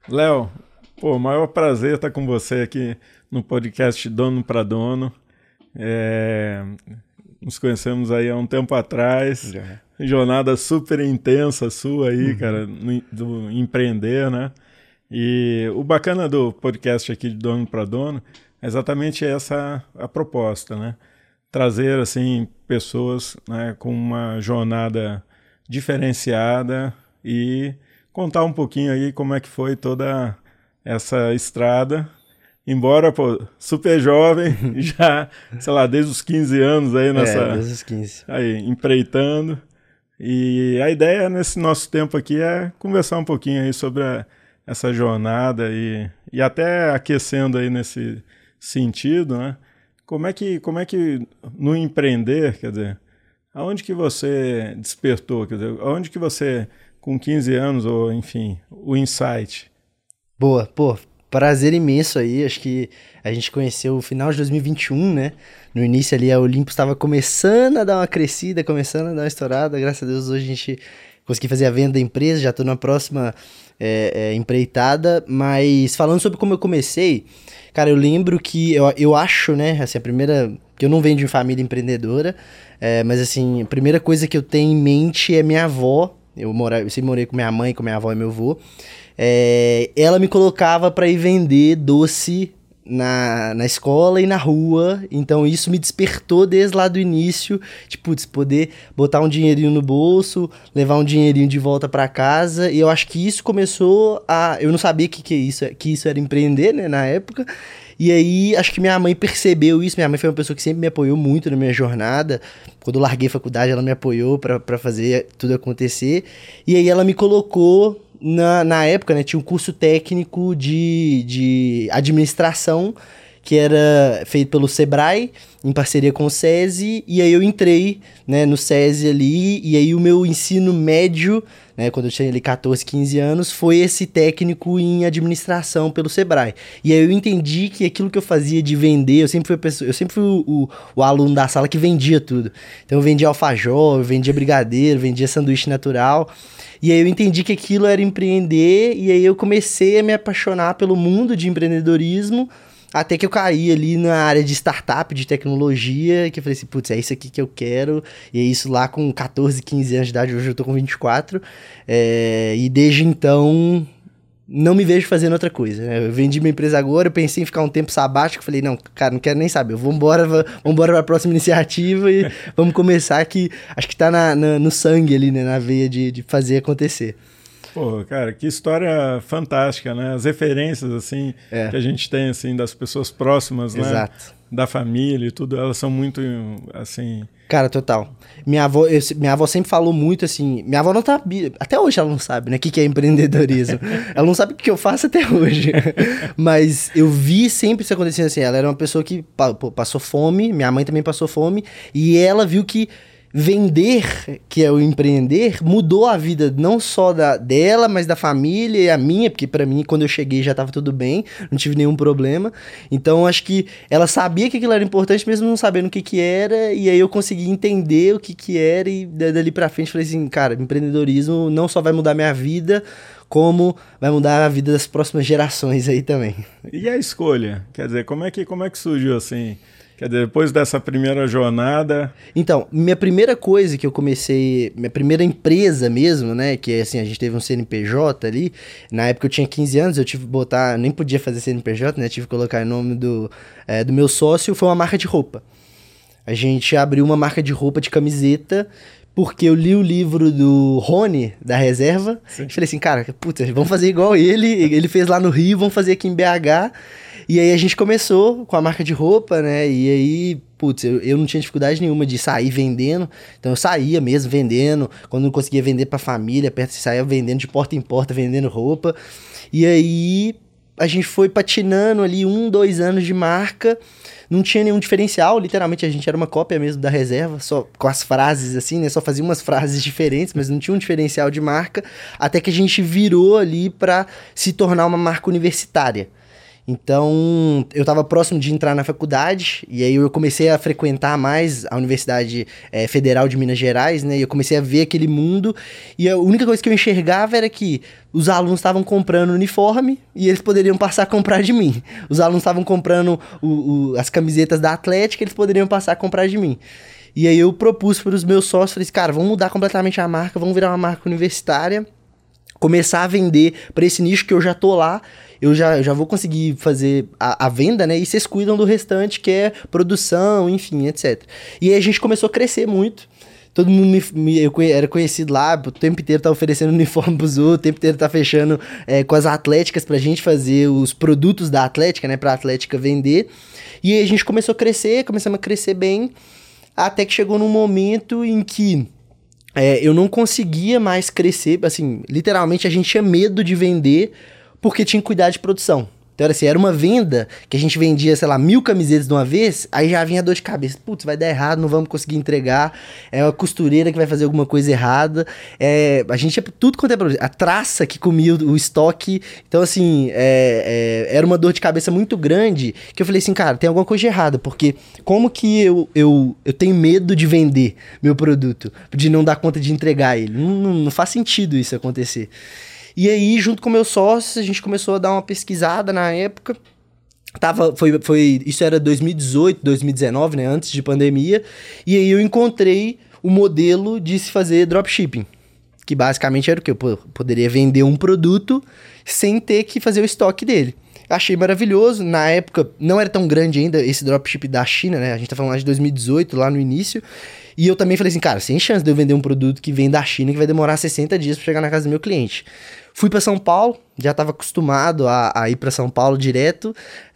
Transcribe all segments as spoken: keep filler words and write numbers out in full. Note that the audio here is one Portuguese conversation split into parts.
Léo, pô, maior prazer estar com você aqui no podcast Dono para Dono. É, Nos conhecemos aí há um tempo atrás. Já. Jornada super intensa sua aí, Uhum. cara, no, do empreender, né? E o bacana do podcast aqui de Dono para Dono é exatamente essa a proposta, né? Trazer, assim, pessoas, né, com uma jornada diferenciada e contar um pouquinho aí como é que foi toda essa estrada. Embora, pô, super jovem, já, sei lá, desde os quinze anos aí É, nessa, desde os quinze. aí, empreitando. E a ideia nesse nosso tempo aqui é conversar um pouquinho aí sobre a- essa jornada e, e até aquecendo aí nesse sentido, né? Como é que, como é que no empreender, quer dizer, aonde que você despertou, quer dizer, aonde que você, com quinze anos, ou enfim, o insight? Boa, pô, prazer imenso aí. Acho que a gente conheceu o final de dois mil e vinte e um, né? No início ali a Olympus estava começando a dar uma crescida, começando a dar uma estourada. Graças a Deus hoje a gente conseguiu fazer a venda da empresa, já tô na próxima é, é, empreitada. Mas falando sobre como eu comecei, cara, eu lembro que eu, eu acho, né, assim, a primeira. Que eu não venho de família empreendedora, é, mas assim, a primeira coisa que eu tenho em mente é minha avó. Eu, mora, eu sempre morei com minha mãe, com minha avó e meu avô. É, ela me colocava para ir vender doce na, na escola e na rua, então isso me despertou desde lá do início, tipo, putz, poder botar um dinheirinho no bolso, levar um dinheirinho de volta para casa, e eu acho que isso começou a... Eu não sabia que, que, isso, que isso era empreender, né, na época, e aí acho que minha mãe percebeu isso, minha mãe foi uma pessoa que sempre me apoiou muito na minha jornada, quando eu larguei a faculdade ela me apoiou para fazer tudo acontecer, e aí ela me colocou na, na época, né, tinha um curso técnico de, de administração que era feito pelo Sebrae, em parceria com o SESI, e aí eu entrei, né, no SESI ali, e aí o meu ensino médio, né, quando eu tinha ali catorze, quinze anos, foi esse técnico em administração pelo Sebrae. E aí eu entendi que aquilo que eu fazia de vender, eu sempre fui, a pessoa, eu sempre fui o, o, o aluno da sala que vendia tudo. Então eu vendia alfajor, eu vendia brigadeiro, vendia sanduíche natural. E aí eu entendi que aquilo era empreender, e aí eu comecei a me apaixonar pelo mundo de empreendedorismo, até que eu caí ali na área de startup, de tecnologia, que eu falei assim, putz, é isso aqui que eu quero, e é isso lá com catorze, quinze anos de idade, hoje eu tô com vinte e quatro, é, e desde então não me vejo fazendo outra coisa, né? Eu vendi minha empresa agora, eu pensei em ficar um tempo sabático, falei, não, cara, não quero nem saber, vamos embora, vamos embora pra próxima iniciativa e vamos começar que acho que tá na, na- no sangue ali, né, na veia de, de fazer acontecer. Pô, cara, que história fantástica, né? As referências, assim, É, que a gente tem, assim, das pessoas próximas, né? exato. Da família e tudo, elas são muito, assim... Cara, total. Minha avó, eu se- minha avó sempre falou muito assim. Minha avó não sabia. Até hoje ela não sabe, né? O que, que é empreendedorismo. Ela não sabe o que eu faço até hoje. Mas eu vi sempre isso acontecendo assim. Ela era uma pessoa que pa- pô, passou fome. Minha mãe também passou fome. E ela viu que vender, que é o empreender, mudou a vida não só da, dela, mas da família e a minha, porque pra mim, quando eu cheguei, já tava tudo bem, não tive nenhum problema. Então, acho que ela sabia que aquilo era importante, mesmo não sabendo o que que era, e aí eu consegui entender o que que era, e da- dali pra frente falei assim, cara, empreendedorismo não só vai mudar minha vida, como vai mudar a vida das próximas gerações aí também. E a escolha? Quer dizer, como é que, como é que surgiu, assim? Quer dizer, depois dessa primeira jornada... Então, minha primeira coisa que eu comecei, minha primeira empresa mesmo, né, que é assim, a gente teve um C N P J ali, na época eu tinha quinze anos, eu tive que botar, nem podia fazer C N P J, né, tive que colocar o nome do, é, do meu sócio, foi uma marca de roupa. A gente abriu uma marca de roupa de camiseta, porque eu li o livro do Rony, da Reserva, Sim. e falei assim, cara, puta, vamos fazer igual ele, ele fez lá no Rio, vamos fazer aqui em B H, e aí a gente começou com a marca de roupa, né, e aí, putz, eu, eu não tinha dificuldade nenhuma de sair vendendo, então eu saía mesmo vendendo, quando não conseguia vender pra família, perto, saía vendendo de porta em porta, vendendo roupa, e aí a gente foi patinando ali um, dois anos de marca, não tinha nenhum diferencial, literalmente a gente era uma cópia mesmo da Reserva, só com as frases assim, né? Só fazia umas frases diferentes, mas não tinha um diferencial de marca, até que a gente virou ali para se tornar uma marca universitária. Então, eu estava próximo de entrar na faculdade, e aí eu comecei a frequentar mais a Universidade é, Federal de Minas Gerais, né? E eu comecei a ver aquele mundo, e a única coisa que eu enxergava era que os alunos estavam comprando uniforme e eles poderiam passar a comprar de mim. Os alunos estavam comprando o, o, as camisetas da Atlética, eles poderiam passar a comprar de mim. E aí eu propus para os meus sócios, falei assim, cara, vamos mudar completamente a marca, vamos virar uma marca universitária, começar a vender para esse nicho que eu já tô lá, eu já, já vou conseguir fazer a, a venda, né? E vocês cuidam do restante, que é produção, enfim, etcétera. E aí a gente começou a crescer muito. Todo mundo me, me, eu era conhecido lá, o tempo inteiro tá oferecendo uniforme pros outros, o tempo inteiro tá fechando é, com as atléticas pra gente fazer os produtos da Atlética, né? Pra Atlética vender. E aí a gente começou a crescer, começamos a crescer bem, até que chegou num momento em que é, eu não conseguia mais crescer, assim, literalmente a gente tinha medo de vender porque tinha que cuidar de produção. Então, assim, era uma venda que a gente vendia, sei lá, mil camisetas de uma vez, aí já vinha dor de cabeça. Putz, vai dar errado, não vamos conseguir entregar. É uma costureira que vai fazer alguma coisa errada. É, a gente, tudo quanto é problema. A traça que comia o, o estoque. Então, assim, é, é, era uma dor de cabeça muito grande que eu falei assim, cara, tem alguma coisa errada, porque como que eu, eu, eu tenho medo de vender meu produto, de não dar conta de entregar ele? Não, não, não faz sentido isso acontecer. E aí, junto com meus sócios, a gente começou a dar uma pesquisada na época. Tava, foi, foi, isso era dois mil e dezoito, dois mil e dezenove, né? Antes de pandemia. E aí eu encontrei o modelo de se fazer dropshipping. Que basicamente era o quê? Eu poderia vender um produto sem ter que fazer o estoque dele. Achei maravilhoso. Na época, não era tão grande ainda esse dropship da China, né? A gente tá falando lá de dois mil e dezoito, lá no início. E eu também falei assim, cara, sem chance de eu vender um produto que vem da China, que vai demorar sessenta dias pra chegar na casa do meu cliente. Fui para São Paulo, já estava acostumado a, a ir para São Paulo direto.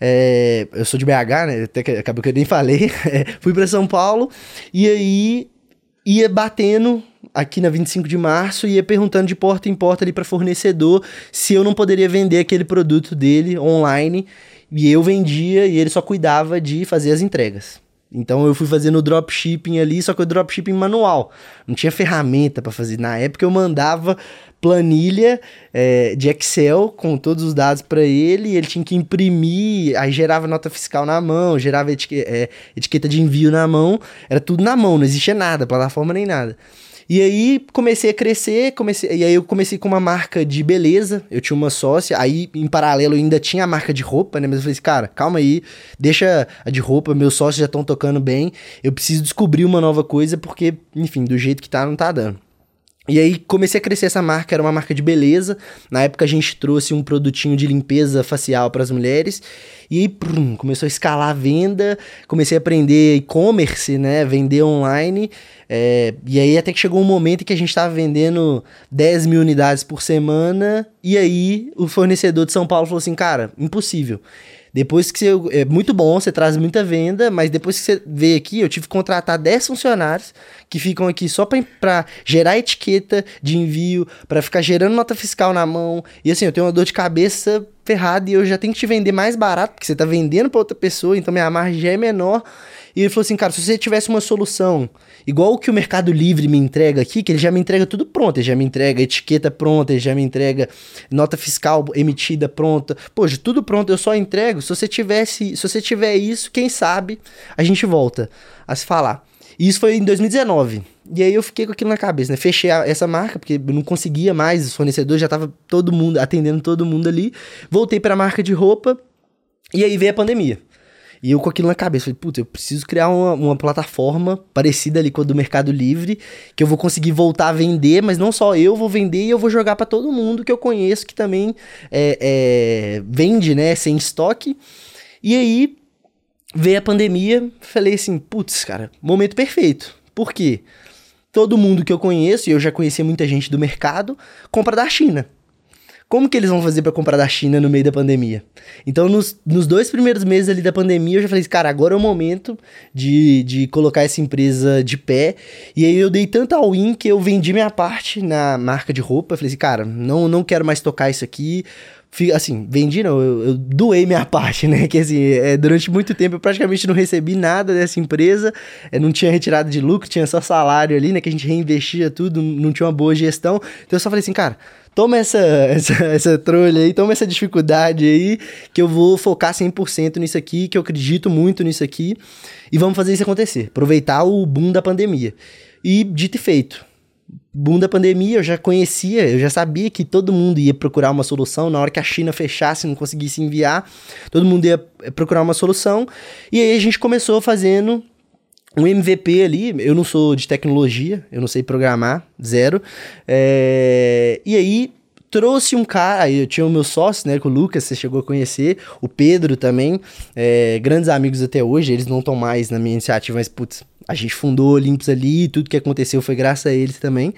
É, eu sou de B H, né? Até que acabou que eu nem falei. Fui para São Paulo e aí ia batendo aqui na vinte e cinco de março e ia perguntando de porta em porta ali para fornecedor se eu não poderia vender aquele produto dele online. E eu vendia e ele só cuidava de fazer as entregas. Então eu fui fazendo o dropshipping ali, só que o dropshipping manual. Não tinha ferramenta para fazer. Na época eu mandava planilha é, de Excel com todos os dados para ele, ele tinha que imprimir, aí gerava nota fiscal na mão, gerava etique- é, etiqueta de envio na mão, era tudo na mão, não existia nada, plataforma nem nada. E aí comecei a crescer, comecei, e aí eu comecei com uma marca de beleza, eu tinha uma sócia, aí em paralelo eu ainda tinha a marca de roupa, né, mas eu falei assim, cara, calma aí, deixa a de roupa, meus sócios já estão tocando bem, eu preciso descobrir uma nova coisa, porque, enfim, do jeito que tá, não tá dando. E aí comecei a crescer essa marca, era uma marca de beleza. Na época a gente trouxe um produtinho de limpeza facial para as mulheres. E aí prum, começou a escalar a venda, comecei a aprender e-commerce, né, vender online. É, e aí até que chegou um momento em que a gente estava vendendo dez mil unidades por semana. E aí o fornecedor de São Paulo falou assim, cara, impossível. Depois que você... É muito bom, você traz muita venda, mas depois que você veio aqui, eu tive que contratar dez funcionários que ficam aqui só pra, pra gerar etiqueta de envio, pra ficar gerando nota fiscal na mão. E assim, eu tenho uma dor de cabeça ferrada e eu já tenho que te vender mais barato, porque você tá vendendo pra outra pessoa, então minha margem já é menor. E ele falou assim, cara, se você tivesse uma solução igual o que o Mercado Livre me entrega aqui, que ele já me entrega tudo pronto, ele já me entrega etiqueta pronta, ele já me entrega nota fiscal emitida pronta, poxa, tudo pronto, eu só entrego, se você tivesse, se você tiver isso, quem sabe a gente volta a se falar. E isso foi em dois mil e dezenove. E aí eu fiquei com aquilo na cabeça, né? Fechei a, essa marca, porque eu não conseguia mais, os fornecedores já tava todo mundo, atendendo todo mundo ali. Voltei pra marca de roupa, e aí veio a pandemia. E eu com aquilo na cabeça, falei, putz, eu preciso criar uma, uma plataforma parecida ali com a do Mercado Livre, que eu vou conseguir voltar a vender, mas não só eu vou vender, e eu vou jogar pra todo mundo que eu conheço, que também é, é, vende, né, sem estoque. E aí veio a pandemia, falei assim, putz, cara, momento perfeito. Por quê? Todo mundo que eu conheço, e eu já conhecia muita gente do mercado, compra da China. Como que eles vão fazer pra comprar da China no meio da pandemia? Então, nos, nos dois primeiros meses ali da pandemia, eu já falei assim, cara, agora é o momento de, de colocar essa empresa de pé. E aí eu dei tanto all-in que eu vendi minha parte na marca de roupa. Eu falei assim, cara, não, não quero mais tocar isso aqui. Assim, vendi não, eu, eu doei minha parte, né? Que assim, é, durante muito tempo eu praticamente não recebi nada dessa empresa, é, não tinha retirada de lucro, tinha só salário ali, né? Que a gente reinvestia tudo, não tinha uma boa gestão. Então eu só falei assim, cara, toma essa, essa, essa trolha aí, toma essa dificuldade aí, que eu vou focar cem por cento nisso aqui, que eu acredito muito nisso aqui, e vamos fazer isso acontecer. Aproveitar o boom da pandemia. E dito e feito. Boom da pandemia, eu já conhecia, eu já sabia que todo mundo ia procurar uma solução. Na hora que a China fechasse, não conseguisse enviar, todo mundo ia procurar uma solução. E aí a gente começou fazendo um M V P ali. Eu não sou de tecnologia, eu não sei programar, zero. É... E aí trouxe um cara, aí eu tinha o meu sócio, né, com o Lucas, você chegou a conhecer, o Pedro também, é, grandes amigos até hoje, eles não estão mais na minha iniciativa, mas putz, a gente fundou o Olympus ali, tudo que aconteceu foi graças a eles também.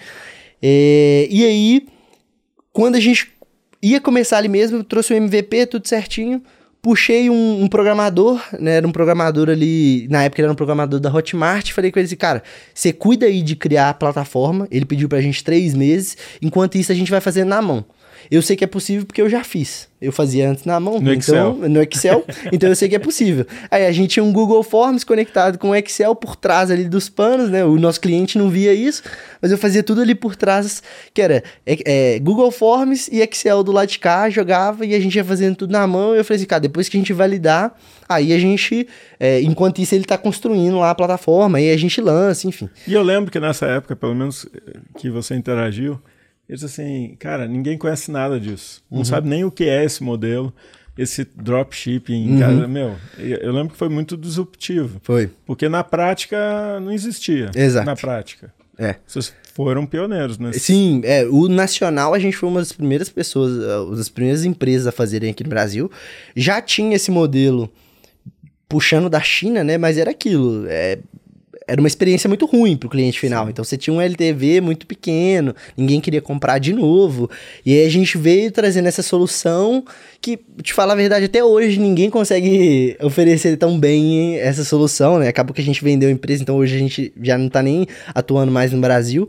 É, e aí, quando a gente ia começar ali mesmo, eu trouxe o M V P, tudo certinho, puxei um, um programador, né, era um programador ali, na época ele era um programador da Hotmart, falei com ele assim, cara, você cuida aí de criar a plataforma, ele pediu pra gente três meses, enquanto isso a gente vai fazer na mão. Eu sei que é possível porque eu já fiz. Eu fazia antes na mão, no então, Excel. no Excel, então eu sei que é possível. Aí a gente tinha um Google Forms conectado com o Excel por trás ali dos panos, né? O nosso cliente não via isso, mas eu fazia tudo ali por trás, que era é, é, Google Forms e Excel do lado de cá, jogava e a gente ia fazendo tudo na mão. E eu falei assim, cara, depois que a gente validar, aí a gente, é, enquanto isso ele tá construindo lá a plataforma, aí a gente lança, enfim. E eu lembro que nessa época, pelo menos que você interagiu, eles assim, cara, ninguém conhece nada disso. Não uhum. sabe nem o que é esse modelo, esse dropshipping. Uhum. Cara, meu, eu lembro que foi muito disruptivo. Foi. Porque na prática não existia. Exato. Na prática. É. Vocês foram pioneiros, né? Sim, é, o Nacional a gente foi uma das primeiras pessoas, uma das primeiras empresas a fazerem aqui no Brasil. Já tinha esse modelo puxando da China, né? Mas era aquilo, é... Era uma experiência muito ruim para o cliente final. Sim. Então, você tinha um L T V muito pequeno, ninguém queria comprar de novo. E aí, a gente veio trazendo essa solução que, te falar a verdade, até hoje ninguém consegue oferecer tão bem essa solução, né? Acabou que a gente vendeu a empresa, então hoje a gente já não está nem atuando mais no Brasil.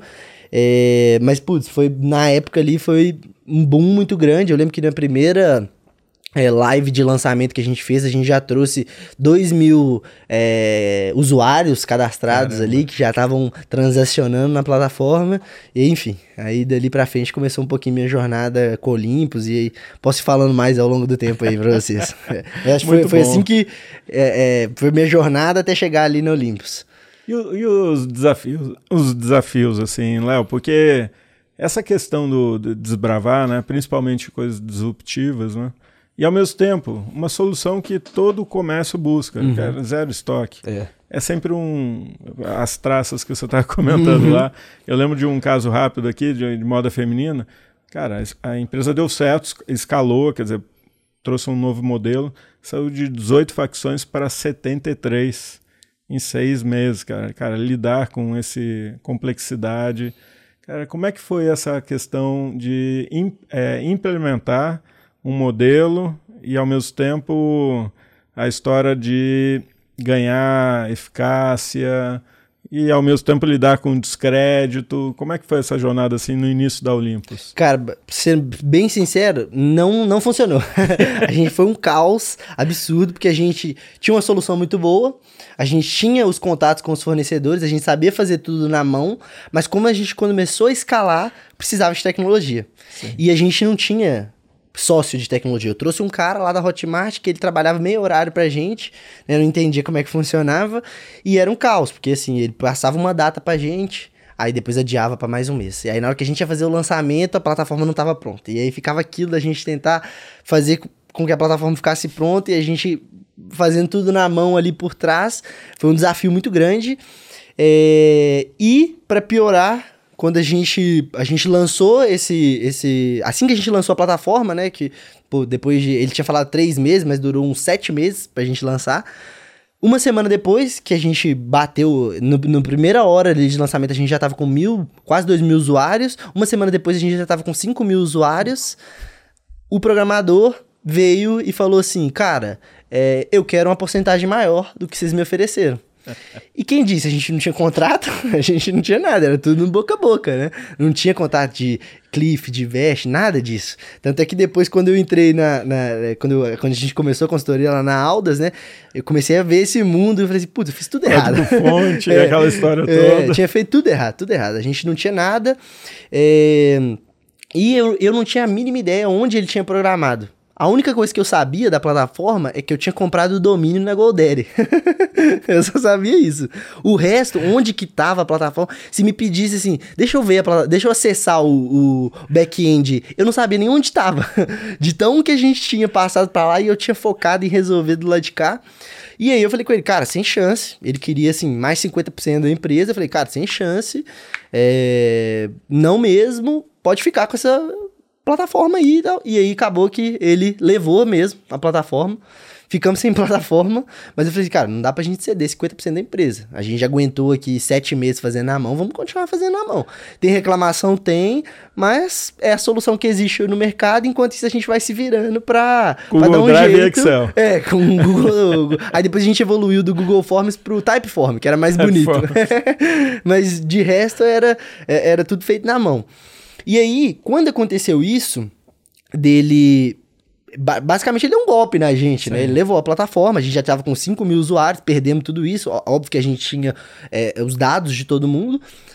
É, mas, putz, foi, na época ali foi um boom muito grande. Eu lembro que na primeira... É, live de lançamento que a gente fez, a gente já trouxe dois mil é, usuários cadastrados Caramba. ali, que já estavam transacionando na plataforma, e enfim, aí dali pra frente começou um pouquinho minha jornada com Olympus, e aí posso ir falando mais ao longo do tempo aí pra vocês. Eu acho que foi, foi assim que é, é, foi minha jornada até chegar ali no Olympus. E, e os desafios, os desafios assim, Léo, porque essa questão do, do desbravar, né, principalmente coisas disruptivas, né, e, ao mesmo tempo, uma solução que todo comércio busca, uhum. que é zero estoque. É. é sempre um... As traças que você está comentando uhum. lá. Eu lembro de um caso rápido aqui, de, de moda feminina. Cara, a empresa deu certo, escalou, quer dizer, trouxe um novo modelo, saiu de dezoito facções para setenta e três em seis meses, cara. Cara, lidar com essa complexidade. Cara, como é que foi essa questão de é, implementar um modelo e, ao mesmo tempo, a história de ganhar eficácia e, ao mesmo tempo, lidar com descrédito? Como é que foi essa jornada, assim, no início da Olympus? Cara, sendo bem sincero, não, não funcionou. A gente foi um caos absurdo, porque a gente tinha uma solução muito boa, a gente tinha os contatos com os fornecedores, a gente sabia fazer tudo na mão, mas como a gente começou a escalar, precisava de tecnologia. Sim. E a gente não tinha... sócio de tecnologia. Eu trouxe um cara lá da Hotmart que ele trabalhava meio horário pra gente, né? Eu não entendia como é que funcionava e era um caos, porque assim, ele passava uma data pra gente, aí depois adiava pra mais um mês. E aí na hora que a gente ia fazer o lançamento, a plataforma não tava pronta. E aí ficava aquilo da gente tentar fazer com que a plataforma ficasse pronta e a gente fazendo tudo na mão ali por trás. Foi um desafio muito grande. É... E pra piorar, quando a gente, a gente lançou esse, esse... Assim que a gente lançou a plataforma, né? Que, pô, depois de... Ele tinha falado três meses, mas durou uns sete meses pra gente lançar. Uma semana depois que a gente bateu... No, na primeira hora de lançamento, a gente já tava com mil... Quase dois mil usuários. Uma semana depois, a gente já tava com cinco mil usuários. O programador veio e falou assim... Cara, é, eu quero uma porcentagem maior do que vocês me ofereceram. E quem disse? A gente não tinha contrato, a gente não tinha nada, era tudo boca a boca, né? Não tinha contato de Cliff, de Vest, nada disso. Tanto é que depois, quando eu entrei na... na quando, eu, quando a gente começou a consultoria lá na Aldas, né? Eu comecei a ver esse mundo e falei assim, putz, eu fiz tudo errado. Fonte, é, aquela história é, toda. Tinha feito tudo errado, tudo errado. A gente não tinha nada. É... E eu, eu não tinha a mínima ideia onde ele tinha programado. A única coisa que eu sabia da plataforma é que eu tinha comprado o domínio na GoDaddy. Eu só sabia isso. O resto, onde que tava a plataforma, se me pedisse assim, deixa eu ver a plataforma, deixa eu acessar o, o back-end, eu não sabia nem onde estava. De tão que a gente tinha passado pra lá e eu tinha focado em resolver do lado de cá. E aí eu falei com ele, cara, sem chance. Ele queria, assim, mais cinquenta por cento da empresa. Eu falei, cara, sem chance. É... Não mesmo, pode ficar com essa plataforma aí e tal. E aí acabou que ele levou mesmo a plataforma. Ficamos sem plataforma, mas eu falei, cara, não dá pra gente ceder cinquenta por cento da empresa. A gente já aguentou aqui sete meses fazendo na mão, vamos continuar fazendo na mão. Tem reclamação? Tem, mas é a solução que existe no mercado, enquanto isso a gente vai se virando pra, pra dar um Drive jeito. E Excel. É, com o Google... Aí depois a gente evoluiu do Google Forms pro Typeform, que era mais bonito. Mas de resto era, era tudo feito na mão. E aí, quando aconteceu isso, dele... Basicamente ele deu um golpe na gente, Sim. né? Ele levou a plataforma, a gente já tava com cinco mil usuários, perdemos tudo isso. Óbvio que a gente tinha é, os dados de todo mundo.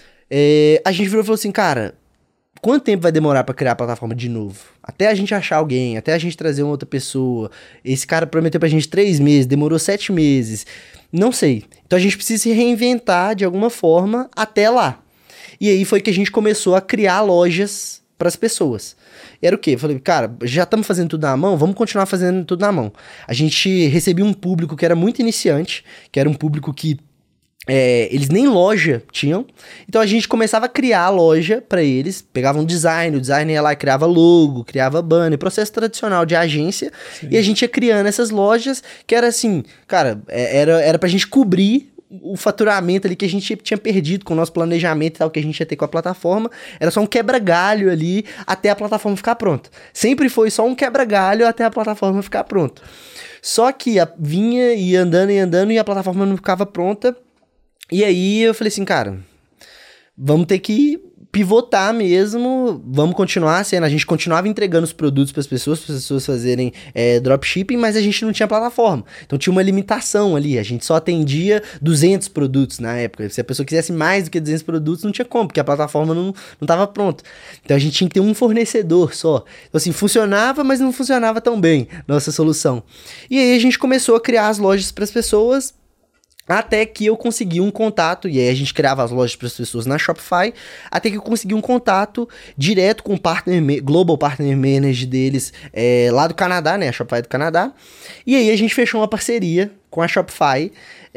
É, a gente virou e falou assim, cara, quanto tempo vai demorar pra criar a plataforma de novo? Até a gente achar alguém, até a gente trazer uma outra pessoa. Esse cara prometeu pra gente três meses, demorou sete meses. Não sei. Então a gente precisa se reinventar de alguma forma até lá. E aí foi que a gente começou a criar lojas para as pessoas. Era o quê? Eu falei, cara, já estamos fazendo tudo na mão, vamos continuar fazendo tudo na mão. A gente recebia um público que era muito iniciante, que era um público que é, eles nem loja tinham. Então a gente começava a criar a loja para eles, pegava um design, o designer ia lá e criava logo, criava banner, processo tradicional de agência. Sim. E a gente ia criando essas lojas que era assim, cara, era, era pra gente cobrir o faturamento ali que a gente tinha perdido com o nosso planejamento e tal, que a gente ia ter com a plataforma, era só um quebra-galho ali até a plataforma ficar pronta. Sempre foi só um quebra-galho até a plataforma ficar pronta. Só que a, vinha e andando e andando e a plataforma não ficava pronta. E aí eu falei assim, cara, vamos ter que pivotar mesmo, vamos continuar sendo, a gente continuava entregando os produtos para as pessoas, para as pessoas fazerem é, dropshipping, mas a gente não tinha plataforma, então tinha uma limitação ali, a gente só atendia duzentos produtos na época, se a pessoa quisesse mais do que duzentos produtos, não tinha como, porque a plataforma não estava pronta, então a gente tinha que ter um fornecedor só, então assim, funcionava, mas não funcionava tão bem, nossa solução, e aí a gente começou a criar as lojas para as pessoas, até que eu consegui um contato, e aí a gente criava as lojas para as pessoas na Shopify, até que eu consegui um contato direto com o partner, Global Partner Manager deles, é, lá do Canadá, né, a Shopify do Canadá, e aí a gente fechou uma parceria com a Shopify,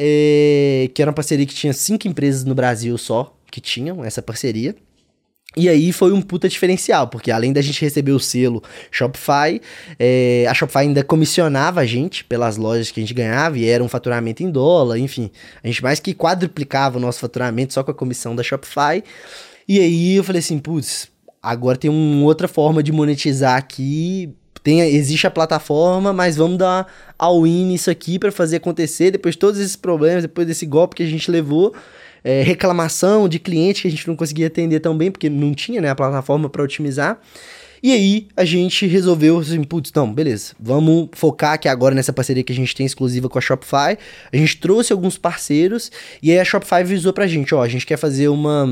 é, que era uma parceria que tinha cinco empresas no Brasil só, que tinham essa parceria. E aí foi um puta diferencial, porque além da gente receber o selo Shopify, é, a Shopify ainda comissionava a gente pelas lojas que a gente ganhava, e era um faturamento em dólar, enfim. A gente mais que quadruplicava o nosso faturamento só com a comissão da Shopify. E aí eu falei assim, putz, agora tem uma outra forma de monetizar aqui, tem, existe a plataforma, mas vamos dar all-in nisso aqui para fazer acontecer, depois de todos esses problemas, depois desse golpe que a gente levou, É, reclamação de cliente que a gente não conseguia atender tão bem, porque não tinha, né, a plataforma para otimizar. E aí a gente resolveu assim, putz, não, beleza, vamos focar aqui agora nessa parceria que a gente tem exclusiva com a Shopify. A gente trouxe alguns parceiros e aí a Shopify avisou pra gente, ó, a gente quer fazer uma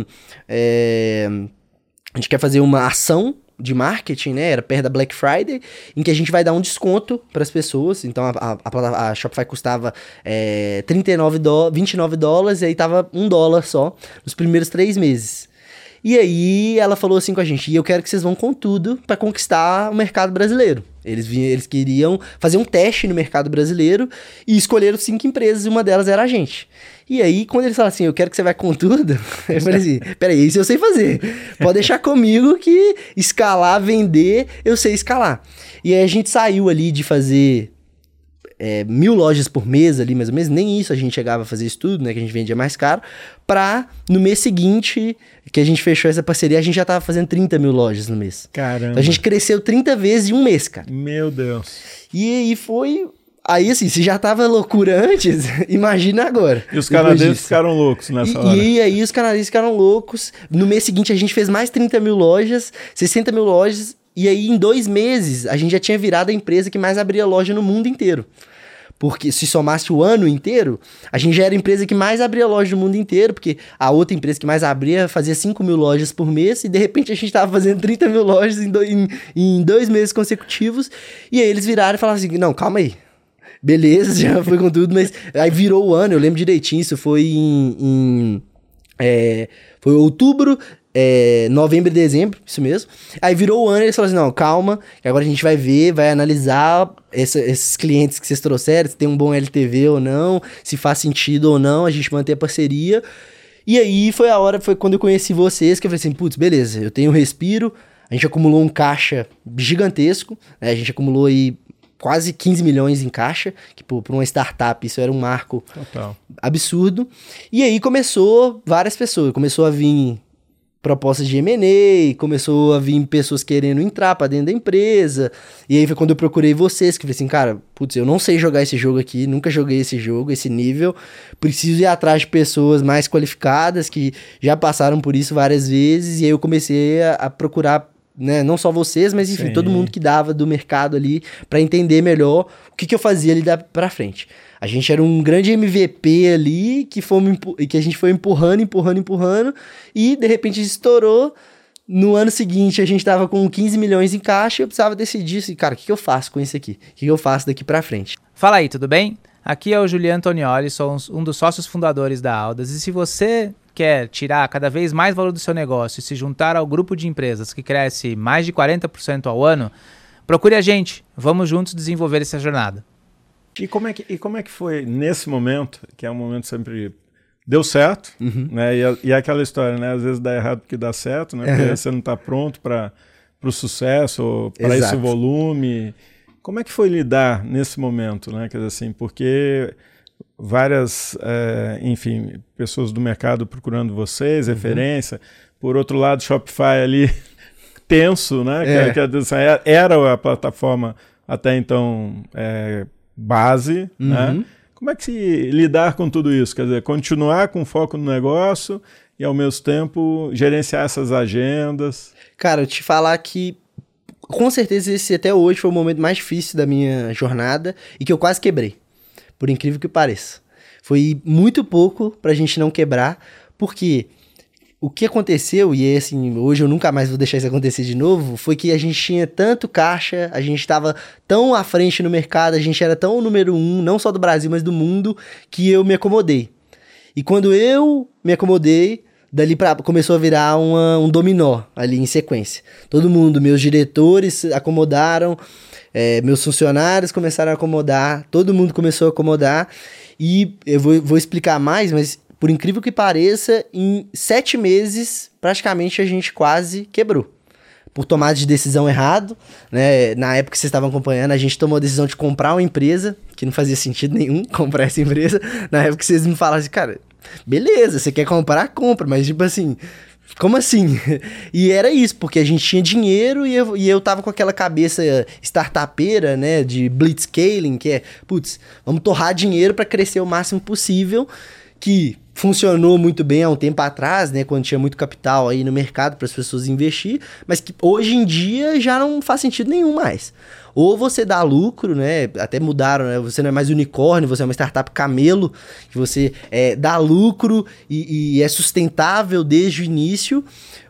é, a gente quer fazer uma ação de marketing, né, era perto da Black Friday, em que a gente vai dar um desconto para as pessoas. Então a, a, a Shopify custava é, trinta e nove dó- vinte e nove dólares, e aí tava um dólar só nos primeiros três meses. E aí ela falou assim com a gente, e eu quero que vocês vão com tudo para conquistar o mercado brasileiro. Eles, vinham, eles queriam fazer um teste no mercado brasileiro e escolheram cinco empresas e uma delas era a gente. E aí, quando eles falaram assim, eu quero que você vai com tudo, eu falei assim, peraí, isso eu sei fazer. Pode deixar comigo que escalar, vender, eu sei escalar. E aí a gente saiu ali de fazer é, mil lojas por mês ali, mais ou menos, nem isso a gente chegava a fazer isso tudo, né, que a gente vendia mais caro, pra no mês seguinte, que a gente fechou essa parceria, a gente já tava fazendo trinta mil lojas no mês. Caramba. Então a gente cresceu trinta vezes em um mês, cara. Meu Deus. E aí foi... Aí, assim, se já tava loucura antes, imagina agora. E os canadenses ficaram loucos nessa e, hora. E aí os canadenses ficaram loucos. No mês seguinte a gente fez mais trinta mil lojas, sessenta mil lojas. E aí em dois meses a gente já tinha virado a empresa que mais abria loja no mundo inteiro. porque se somasse o ano inteiro, a gente já era a empresa que mais abria loja no mundo inteiro, porque a outra empresa que mais abria fazia cinco mil lojas por mês, e de repente a gente tava fazendo trinta mil lojas em, do, em, em dois meses consecutivos, e aí eles viraram e falaram assim, não, calma aí, beleza, já foi com tudo, mas aí virou o ano, eu lembro direitinho, isso foi em... em é, foi outubro... É, novembro e dezembro, isso mesmo. Aí virou o ano e eles falaram assim, não, calma, que agora a gente vai ver, vai analisar essa, esses clientes que vocês trouxeram, se tem um bom L T V ou não, se faz sentido ou não, a gente manter a parceria. E aí foi a hora, foi quando eu conheci vocês, que eu falei assim, putz, beleza, eu tenho um respiro, a gente acumulou um caixa gigantesco, né, a gente acumulou aí quase quinze milhões em caixa, que para uma startup isso era um marco Total. absurdo. E aí começou várias pessoas, começou a vir... propostas de M and A, começou a vir pessoas querendo entrar pra dentro da empresa, e aí foi quando eu procurei vocês, que eu falei assim, cara, putz, eu não sei jogar esse jogo aqui, nunca joguei esse jogo, esse nível, preciso ir atrás de pessoas mais qualificadas, que já passaram por isso várias vezes, e aí eu comecei a, a procurar, né, não só vocês, mas enfim, Sim. todo mundo que dava do mercado ali, pra entender melhor o que, que eu fazia ali da, pra frente. A gente era um grande M V P ali, que, fomos, que a gente foi empurrando, empurrando, empurrando, e de repente estourou. No ano seguinte, a gente tava com quinze milhões em caixa e eu precisava decidir, assim, cara, o que, que eu faço com isso aqui? O que, que eu faço daqui pra frente? Fala aí, tudo bem? Aqui é o Juliano Antonioli, sou um dos sócios fundadores da Audas, e se você quer tirar cada vez mais valor do seu negócio e se juntar ao grupo de empresas que cresce mais de quarenta por cento ao ano, procure a gente, vamos juntos desenvolver essa jornada. E como, é que, e como é que foi nesse momento, que é um momento sempre deu certo, uhum. né? E, e aquela história, né? Às vezes dá errado porque dá certo, né? Porque uhum. você não está pronto para o sucesso, para esse volume. Como é que foi lidar nesse momento, né? Quer dizer assim, porque várias, é, enfim, pessoas do mercado procurando vocês, uhum. referência. Por outro lado, Shopify ali tenso, né? É. Que, que, era a plataforma até então... É, base, uhum. né? Como é que se lidar com tudo isso? Quer dizer, continuar com foco no negócio e, ao mesmo tempo, gerenciar essas agendas? Cara, eu te falar que, com certeza, esse até hoje foi o momento mais difícil da minha jornada e que eu quase quebrei, por incrível que pareça. Foi muito pouco pra gente não quebrar, porque... O que aconteceu, e assim, hoje eu nunca mais vou deixar isso acontecer de novo, foi que a gente tinha tanto caixa, a gente estava tão à frente no mercado, a gente era tão o número um, não só do Brasil, mas do mundo, que eu me acomodei. E quando eu me acomodei, dali pra, começou a virar uma, um dominó ali em sequência. Todo mundo, meus diretores acomodaram, é, meus funcionários começaram a acomodar, todo mundo começou a acomodar, e eu vou, vou explicar mais, mas... Por incrível que pareça, em sete meses, praticamente a gente quase quebrou. Por tomada de decisão errado, né? Na época que vocês estavam acompanhando, a gente tomou a decisão de comprar uma empresa, que não fazia sentido nenhum comprar essa empresa. Na época que vocês me falaram assim, cara, beleza, você quer comprar, compra, mas tipo assim... Como assim? E era isso, porque a gente tinha dinheiro e eu, e eu tava com aquela cabeça startupeira, né, de blitzscaling, que é, putz, vamos torrar dinheiro para crescer o máximo possível, que funcionou muito bem há um tempo atrás, né, quando tinha muito capital aí no mercado para as pessoas investir, mas que hoje em dia já não faz sentido nenhum mais. Ou você dá lucro, né, até mudaram, né, você não é mais unicórnio, você é uma startup camelo, que você é, dá lucro e, e é sustentável desde o início,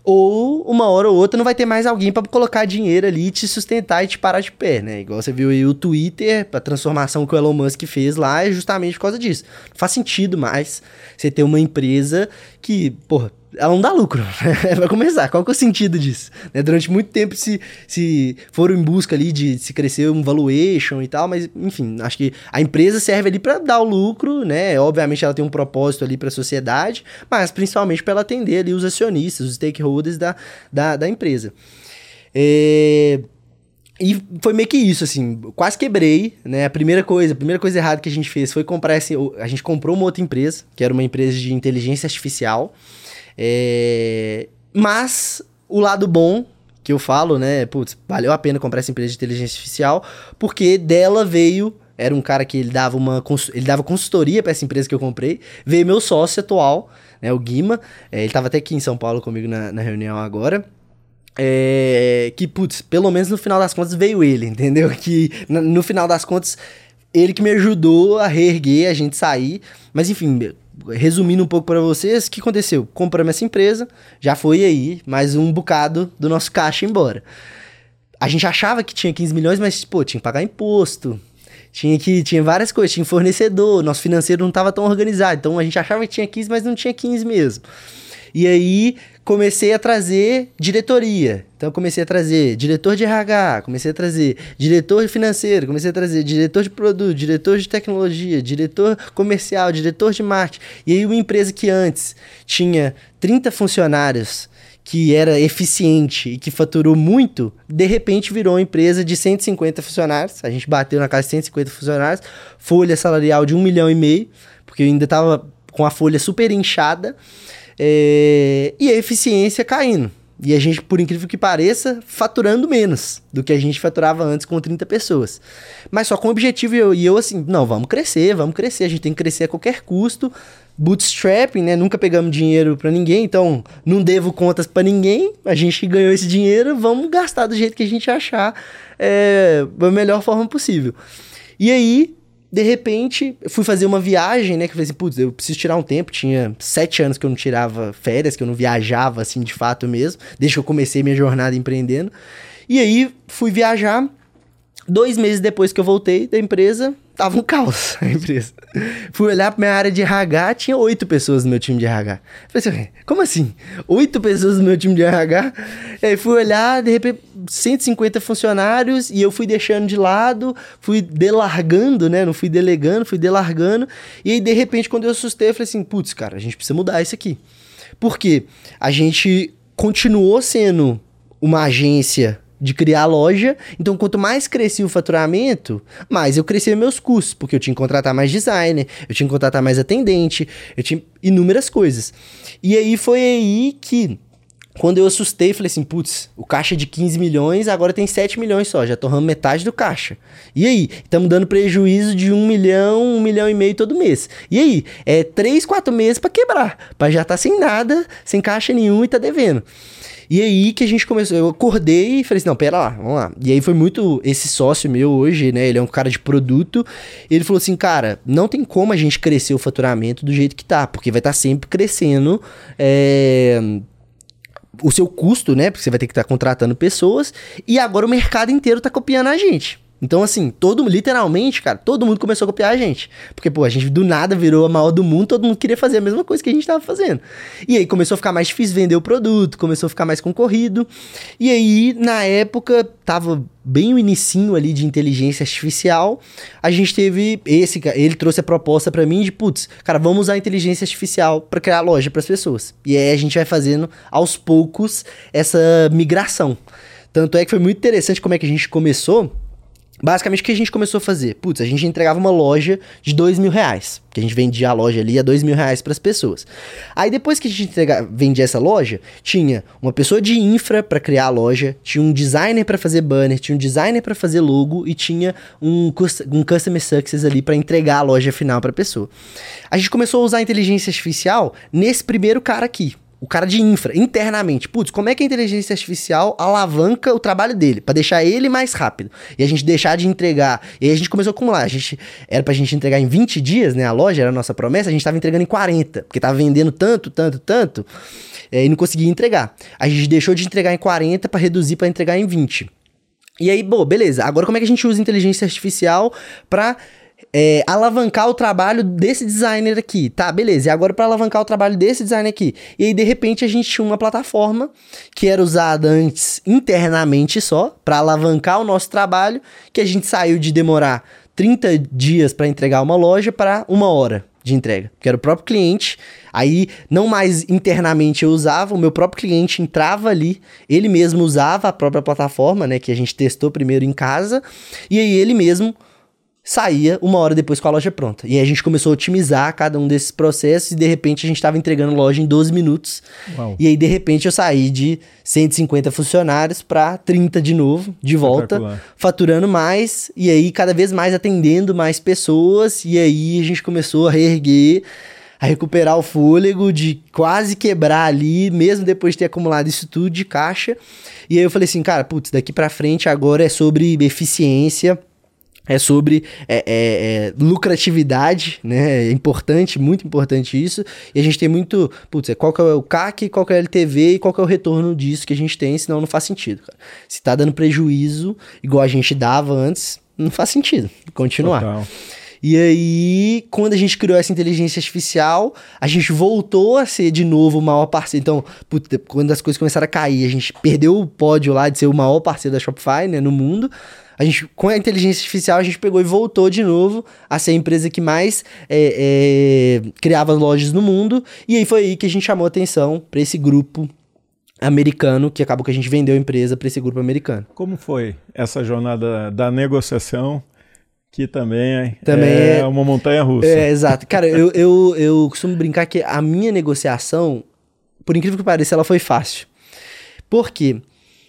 ou uma hora ou outra não vai ter mais alguém para colocar dinheiro ali e te sustentar e te parar de pé, né? Igual você viu aí o Twitter, a transformação que o Elon Musk fez lá é justamente por causa disso. Não faz sentido mais você ter uma empresa que, porra, ela não dá lucro. Vai começar, qual que é o sentido disso? Né? Durante muito tempo se, se foram em busca ali de se crescer um valuation e tal, mas enfim, acho que a empresa serve ali para dar o lucro, né? Obviamente ela tem um propósito ali para a sociedade, mas principalmente para ela atender ali os acionistas, os stakeholders da, da, da empresa. É... E foi meio que isso, assim, quase quebrei, né? A primeira coisa, a primeira coisa errada que a gente fez foi comprar esse, a gente comprou uma outra empresa, que era uma empresa de inteligência artificial. É... Mas o lado bom que eu falo, né, putz, valeu a pena comprar essa empresa de inteligência artificial, porque dela veio, era um cara que ele dava uma ele dava consultoria para essa empresa que eu comprei, veio meu sócio atual, né, o Guima, é, ele tava até aqui em São Paulo comigo na, na reunião agora. É, que, putz, pelo menos no final das contas veio ele, entendeu? Que no, no final das contas ele que me ajudou a reerguer, a gente sair. Mas enfim, resumindo um pouco para vocês, o que aconteceu? Compramos essa empresa, já foi aí mais um bocado do nosso caixa embora. A gente achava que tinha quinze milhões, mas, pô, tinha que pagar imposto, tinha, que, tinha várias coisas, tinha fornecedor, nosso financeiro não estava tão organizado, então a gente achava que tinha quinze, mas não tinha quinze mesmo. E aí comecei a trazer diretoria. Então comecei a trazer diretor de R H, comecei a trazer diretor financeiro, comecei a trazer diretor de produto, diretor de tecnologia, diretor comercial, diretor de marketing. E aí uma empresa que antes tinha trinta funcionários, que era eficiente e que faturou muito, de repente virou uma empresa de cento e cinquenta funcionários. A gente bateu na casa de cento e cinquenta funcionários, folha salarial de um milhão e meio, porque eu ainda estava com a folha super inchada. É, e a eficiência caindo. E a gente, por incrível que pareça, faturando menos do que a gente faturava antes com trinta pessoas. Mas só com o objetivo, e eu, e eu assim, não, vamos crescer, vamos crescer, a gente tem que crescer a qualquer custo. Bootstrapping, né? Nunca pegamos dinheiro pra ninguém, então não devo contas pra ninguém. A gente ganhou esse dinheiro, vamos gastar do jeito que a gente achar é, da melhor forma possível. E aí, de repente, eu fui fazer uma viagem, né? Que eu falei assim, putz, eu preciso tirar um tempo. Tinha sete anos que eu não tirava férias, que eu não viajava, assim, de fato mesmo. Desde que eu comecei minha jornada empreendendo. E aí, fui viajar. Dois meses depois que eu voltei da empresa, tava um caos a empresa. Fui olhar pra minha área de R H, tinha oito pessoas no meu time de R H. Falei assim, como assim? Oito pessoas no meu time de R H? E aí fui olhar, de repente, cento e cinquenta funcionários, e eu fui deixando de lado, fui delargando, né? Não fui delegando, fui delargando. E aí, de repente, quando eu assustei, eu falei assim, putz, cara, a gente precisa mudar isso aqui. Por quê? A gente continuou sendo uma agência de criar loja, então quanto mais crescia o faturamento, mais eu crescia meus custos, porque eu tinha que contratar mais designer, eu tinha que contratar mais atendente, eu tinha inúmeras coisas. E aí foi aí que, quando eu assustei, falei assim, putz, o caixa de quinze milhões, agora tem sete milhões só, já torramos metade do caixa. E aí? Estamos dando prejuízo de um milhão, um milhão e meio todo mês. E aí? É três, quatro meses para quebrar, para já estar sem nada, sem caixa nenhum e tá devendo. E aí que a gente começou, eu acordei e falei assim, não, pera lá, vamos lá. E aí foi muito, esse sócio meu hoje, né, ele é um cara de produto, ele falou assim, cara, não tem como a gente crescer o faturamento do jeito que tá, porque vai estar sempre crescendo é, o seu custo, né, porque você vai ter que estar contratando pessoas, e agora o mercado inteiro tá copiando a gente. Então, assim, todo, literalmente, cara, todo mundo começou a copiar a gente. Porque, pô, a gente do nada virou a maior do mundo, todo mundo queria fazer a mesma coisa que a gente tava fazendo. E aí começou a ficar mais difícil vender o produto, começou a ficar mais concorrido. E aí, na época, tava bem o inicinho ali de inteligência artificial. A gente teve esse, ele trouxe a proposta pra mim de, putz, cara, vamos usar a inteligência artificial pra criar loja pras pessoas. E aí a gente vai fazendo, aos poucos, essa migração. Tanto é que foi muito interessante como é que a gente começou. Basicamente, o que a gente começou a fazer? Putz, a gente entregava uma loja de dois mil reais. Que a gente vendia a loja ali a dois mil reais para as pessoas. Aí, depois que a gente entrega, vendia essa loja, tinha uma pessoa de infra para criar a loja, tinha um designer para fazer banner, tinha um designer para fazer logo e tinha um, um customer success ali para entregar a loja final para a pessoa. A gente começou a usar a inteligência artificial nesse primeiro cara aqui. O cara de infra, internamente. Putz, como é que a inteligência artificial alavanca o trabalho dele? Pra deixar ele mais rápido. E a gente deixar de entregar. E aí a gente começou a acumular. A gente, era pra gente entregar em vinte dias, né? A loja era a nossa promessa. A gente tava entregando em quarenta. Porque tava vendendo tanto, tanto, tanto. É, e não conseguia entregar. A gente deixou de entregar em quarenta pra reduzir pra entregar em vinte. E aí, bom, beleza. Agora como é que a gente usa inteligência artificial pra... É, alavancar o trabalho desse designer aqui, tá, beleza, e agora para alavancar o trabalho desse designer aqui, e aí de repente a gente tinha uma plataforma que era usada antes internamente só, para alavancar o nosso trabalho, que a gente saiu de demorar trinta dias para entregar uma loja para uma hora de entrega, que era o próprio cliente, aí não mais internamente eu usava, o meu próprio cliente entrava ali, ele mesmo usava a própria plataforma, né, que a gente testou primeiro em casa, e aí ele mesmo saía uma hora depois com a loja pronta. E aí a gente começou a otimizar cada um desses processos e de repente a gente estava entregando loja em doze minutos. Uau. E aí de repente eu saí de cento e cinquenta funcionários para trinta de novo, de volta, faturando mais e aí cada vez mais atendendo mais pessoas e aí a gente começou a reerguer, a recuperar o fôlego de quase quebrar ali, mesmo depois de ter acumulado isso tudo de caixa. E aí eu falei assim, cara, putz, daqui para frente agora é sobre eficiência. É sobre é, é, é, lucratividade, né? É importante, muito importante isso. E a gente tem muito... Putz, qual que é o C A C, qual que é o L T V e qual que é o retorno disso que a gente tem, senão não faz sentido, cara. Se tá dando prejuízo, igual a gente dava antes, não faz sentido continuar. Total. E aí, quando a gente criou essa inteligência artificial, a gente voltou a ser de novo o maior parceiro. Então, putz, quando as coisas começaram a cair, a gente perdeu o pódio lá de ser o maior parceiro da Shopify, né, no mundo. A gente, com a inteligência artificial, a gente pegou e voltou de novo a ser a empresa que mais é, é, criava lojas no mundo. E aí foi aí que a gente chamou atenção para esse grupo americano, que acabou que a gente vendeu a empresa para esse grupo americano. Como foi essa jornada da negociação, que também, também é, é uma montanha-russa? É, exato. Cara, eu, eu, eu costumo brincar que a minha negociação, por incrível que pareça, ela foi fácil. Por quê?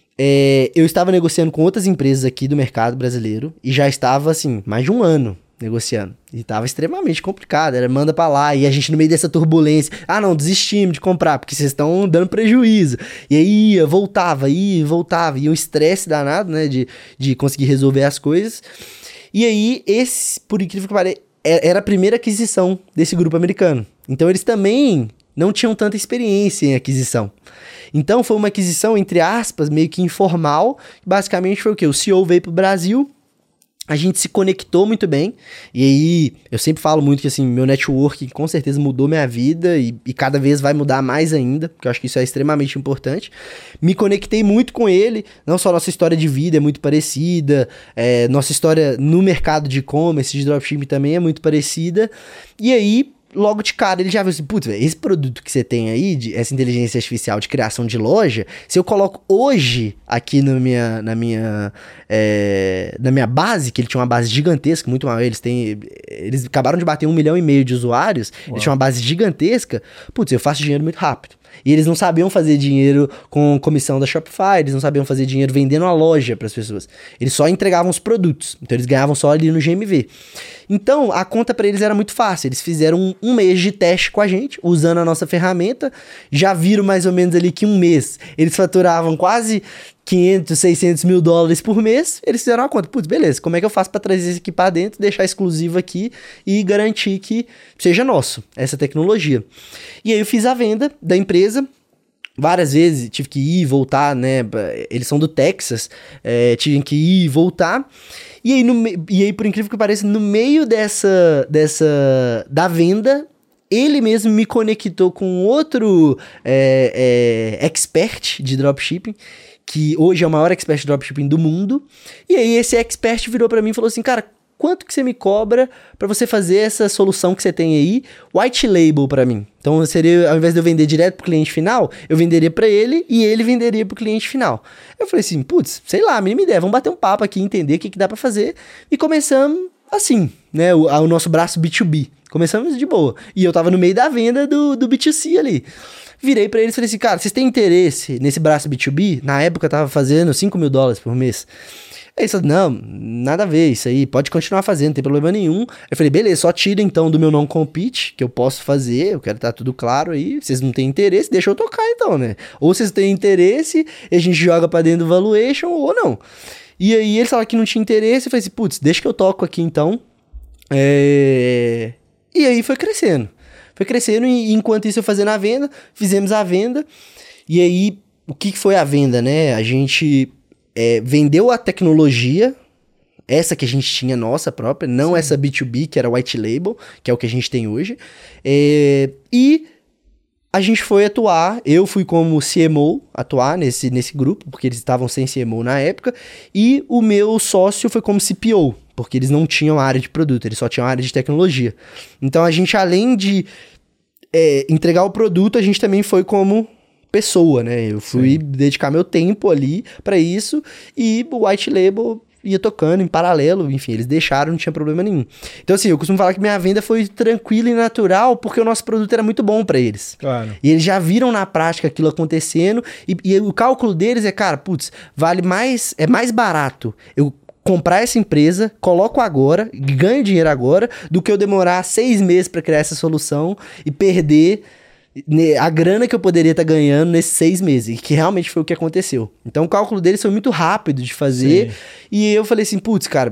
É, eu estava negociando com outras empresas aqui do mercado brasileiro e já estava, assim, mais de um ano negociando. E estava extremamente complicado, era manda pra lá, e a gente no meio dessa turbulência, ah não, desistimos de comprar, porque vocês estão dando prejuízo. E aí ia, voltava, ia, voltava, e um estresse danado, né, de, de conseguir resolver as coisas. E aí, esse, por incrível que pareça, era a primeira aquisição desse grupo americano. Então eles também não tinham tanta experiência em aquisição. Então foi uma aquisição, entre aspas, meio que informal. Basicamente foi o quê? O C E O veio pro Brasil, a gente se conectou muito bem. E aí, eu sempre falo muito que assim, meu networking com certeza mudou minha vida e, e cada vez vai mudar mais ainda, porque eu acho que isso é extremamente importante. Me conectei muito com ele, não só nossa história de vida é muito parecida, é, nossa história no mercado de e-commerce, de dropshipping também é muito parecida. E aí, logo de cara, ele já viu assim, putz, esse produto que você tem aí, de, essa inteligência artificial de criação de loja, se eu coloco hoje aqui na minha, na minha, é, na minha base, que ele tinha uma base gigantesca, muito maior, eles têm, eles acabaram de bater um milhão e meio de usuários, Uau. Eles tinham uma base gigantesca, putz, eu faço dinheiro muito rápido. E eles não sabiam fazer dinheiro com comissão da Shopify, eles não sabiam fazer dinheiro vendendo a loja para as pessoas. Eles só entregavam os produtos, então eles ganhavam só ali no G M V. Então, a conta para eles era muito fácil. Eles fizeram um, um mês de teste com a gente, usando a nossa ferramenta. Já viram mais ou menos ali que um mês eles faturavam quase quinhentos, seiscentos mil dólares por mês. Eles fizeram uma conta. Putz, beleza, como é que eu faço para trazer isso aqui para dentro, deixar exclusivo aqui e garantir que seja nosso, essa tecnologia. E aí eu fiz a venda da empresa. Várias vezes tive que ir e voltar, né? Eles são do Texas, é, tive que ir e voltar. E aí, no, e aí, por incrível que pareça, no meio dessa, dessa da venda, ele mesmo me conectou com outro é, é, expert de dropshipping, que hoje é o maior expert de dropshipping do mundo. E aí esse expert virou pra mim e falou assim, cara, quanto que você me cobra para você fazer essa solução que você tem aí, white label para mim? Então seria, ao invés de eu vender direto pro cliente final, eu venderia para ele e ele venderia pro cliente final. Eu falei assim, putz, sei lá, a mínima ideia, vamos bater um papo aqui, entender o que, que dá para fazer. E começamos assim, né, o, o nosso braço B dois B. Começamos de boa. E eu tava no meio da venda do, do B dois C ali. Virei pra eles e falei assim, cara, vocês têm interesse nesse braço B dois B? Na época eu tava fazendo cinco mil dólares por mês. Aí eles falaram, não, nada a ver isso aí, pode continuar fazendo, não tem problema nenhum. Eu falei, beleza, só tira então do meu non-compete, que eu posso fazer, eu quero estar tudo claro aí, vocês não têm interesse, deixa eu tocar então, né? Ou vocês têm interesse, e a gente joga pra dentro do valuation, ou não. E aí eles falaram que não tinha interesse, eu falei assim, putz, deixa que eu toco aqui então. É... E aí foi crescendo. Foi crescendo e enquanto isso eu fazendo a venda, fizemos a venda. E aí, o que foi a venda, né? A gente é, vendeu a tecnologia, essa que a gente tinha nossa própria, não Sim. essa B dois B, que era white label, que é o que a gente tem hoje. É, e a gente foi atuar, eu fui como C M O atuar nesse, nesse grupo, porque eles estavam sem C M O na época. E o meu sócio foi como C P O, porque eles não tinham área de produto, eles só tinham área de tecnologia. Então a gente, além de é, entregar o produto, a gente também foi como pessoa, né? Eu fui Sim. dedicar meu tempo ali pra isso e o white label ia tocando em paralelo, enfim, eles deixaram, não tinha problema nenhum. Então assim, eu costumo falar que minha venda foi tranquila e natural porque o nosso produto era muito bom pra eles. Claro. E eles já viram na prática aquilo acontecendo e, e o cálculo deles é, cara, putz, vale mais, é mais barato eu comprar essa empresa, coloco agora, ganho dinheiro agora, do que eu demorar seis meses para criar essa solução e perder a grana que eu poderia estar tá ganhando nesses seis meses, que realmente foi o que aconteceu. Então o cálculo deles foi muito rápido de fazer. Sim. E eu falei assim, putz, cara,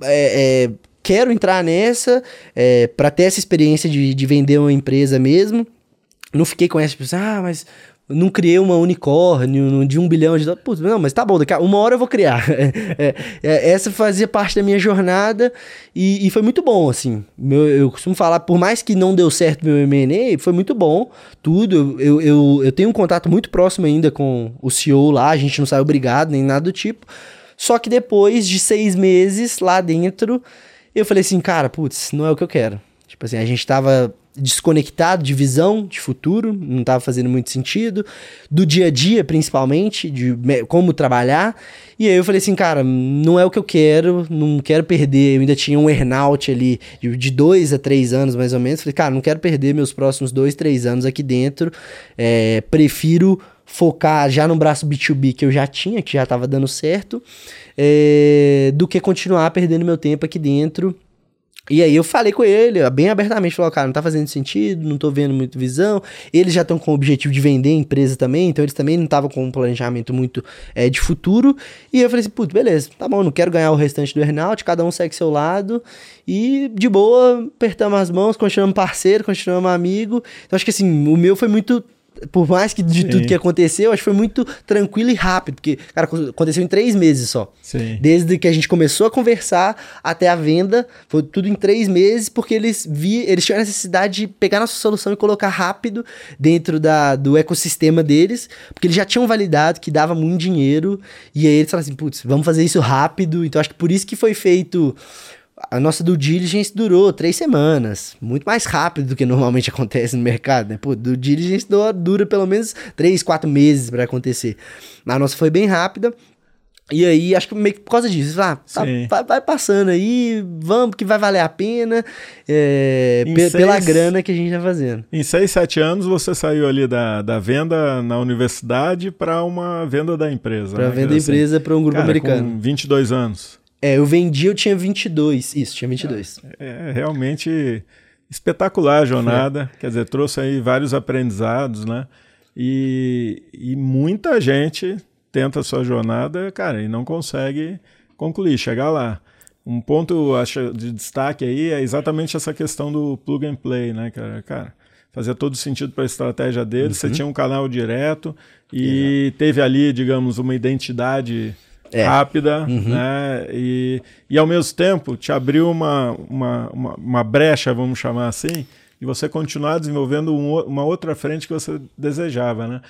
é, é, quero entrar nessa é, para ter essa experiência de, de vender uma empresa mesmo. Não fiquei com essa, tipo, ah, mas não criei uma unicórnio de um bilhão de dólares. Putz, não, mas tá bom, daqui a uma hora eu vou criar. é, é, essa fazia parte da minha jornada e, e foi muito bom, assim. Meu, eu costumo falar, por mais que não deu certo meu M and A, foi muito bom, tudo. Eu, eu, eu tenho um contato muito próximo ainda com o C E O lá, a gente não saiu brigado nem nada do tipo. Só que depois de seis meses lá dentro, eu falei assim, cara, putz, não é o que eu quero. Tipo assim, a gente tava desconectado de visão, de futuro, não estava fazendo muito sentido, do dia a dia principalmente, de como trabalhar, e aí eu falei assim, cara, não é o que eu quero, não quero perder, eu ainda tinha um earnout ali de, de dois a três anos mais ou menos, falei, cara, não quero perder meus próximos dois, três anos aqui dentro, é, prefiro focar já no braço B dois B que eu já tinha, que já estava dando certo, é, do que continuar perdendo meu tempo aqui dentro. E aí eu falei com ele, bem abertamente, falou, cara, não tá fazendo sentido, não tô vendo muito visão, eles já estão com o objetivo de vender a empresa também, então eles também não estavam com um planejamento muito é, de futuro, e eu falei assim, putz, beleza, tá bom, não quero ganhar o restante do earnout, cada um segue seu lado, e de boa, apertamos as mãos, continuamos parceiro, continuamos amigo, então acho que assim, o meu foi muito... Por mais que de Sim. tudo que aconteceu, acho que foi muito tranquilo e rápido, porque, cara, aconteceu em três meses só. Sim. Desde que a gente começou a conversar até a venda, foi tudo em três meses, porque eles vi, eles tinham a necessidade de pegar nossa solução e colocar rápido dentro da, do ecossistema deles, porque eles já tinham validado que dava muito dinheiro, e aí eles falaram assim, putz, vamos fazer isso rápido, então acho que por isso que foi feito... A nossa due diligence durou três semanas, muito mais rápido do que normalmente acontece no mercado, né? Pô, due diligence dura pelo menos três, quatro meses para acontecer. A nossa foi bem rápida, e aí acho que meio que por causa disso, ah, tá, vai, vai passando aí, vamos que vai valer a pena, é, pe- seis, pela grana que a gente tá fazendo. Em seis, sete anos você saiu ali da, da venda na universidade para uma venda da empresa. Para né? venda da empresa assim, para um grupo cara, americano. Com vinte e dois anos. É, eu vendi, eu tinha vinte e dois, isso, tinha vinte e dois. É, é realmente espetacular a jornada, é. Quer dizer, trouxe aí vários aprendizados, né? E, e muita gente tenta a sua jornada, cara, e não consegue concluir, chegar lá. Um ponto, acho, de destaque aí é exatamente essa questão do plug and play, né, cara? Cara, fazia todo sentido para a estratégia dele, uhum. Você tinha um canal direto e Exato. Teve ali, digamos, uma identidade... É. rápida, uhum. né? E, e ao mesmo tempo te abriu uma, uma, uma, uma brecha, vamos chamar assim, e você continuar desenvolvendo um, uma outra frente que você desejava, né?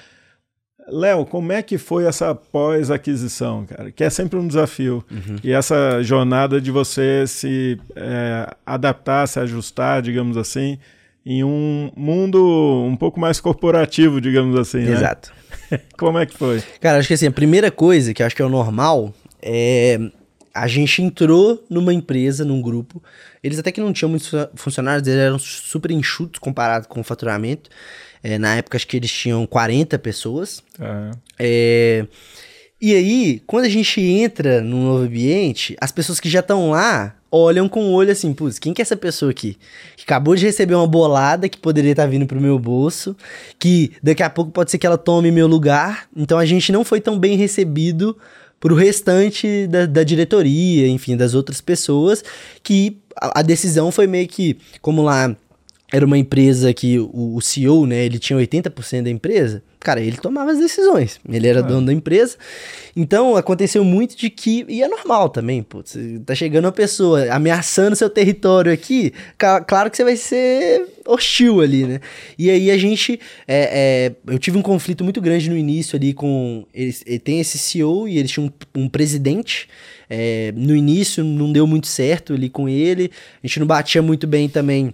Léo, como é que foi essa pós-aquisição, cara? Que é sempre um desafio. Uhum. E essa jornada de você se é, adaptar, se ajustar, digamos assim, em um mundo um pouco mais corporativo, digamos assim, né? Exato. Como é que foi? Cara, acho que assim, a primeira coisa que eu acho que é o normal é a gente entrou numa empresa, num grupo, eles até que não tinham muitos funcionários, eles eram super enxutos comparado com o faturamento. É, na época acho que eles tinham quarenta pessoas. Ah. É, e aí, quando a gente entra num novo ambiente, as pessoas que já estão lá olham com o olho assim, putz, quem que é essa pessoa aqui? Que acabou de receber uma bolada que poderia estar vindo pro meu bolso, que daqui a pouco pode ser que ela tome meu lugar. Então a gente não foi tão bem recebido pro restante da, da diretoria, enfim, das outras pessoas, que a, a decisão foi meio que, como lá era uma empresa que o, o C E O, né, ele tinha oitenta por cento da empresa, cara, ele tomava as decisões, ele era ah. dono da empresa, então aconteceu muito de que, e é normal também, putz, tá chegando uma pessoa ameaçando seu território aqui, claro que você vai ser hostil ali, né, e aí a gente, é, é, eu tive um conflito muito grande no início ali com, eles, ele tem esse C E O e eles tinham um, um presidente, é, no início não deu muito certo ali com ele, a gente não batia muito bem também,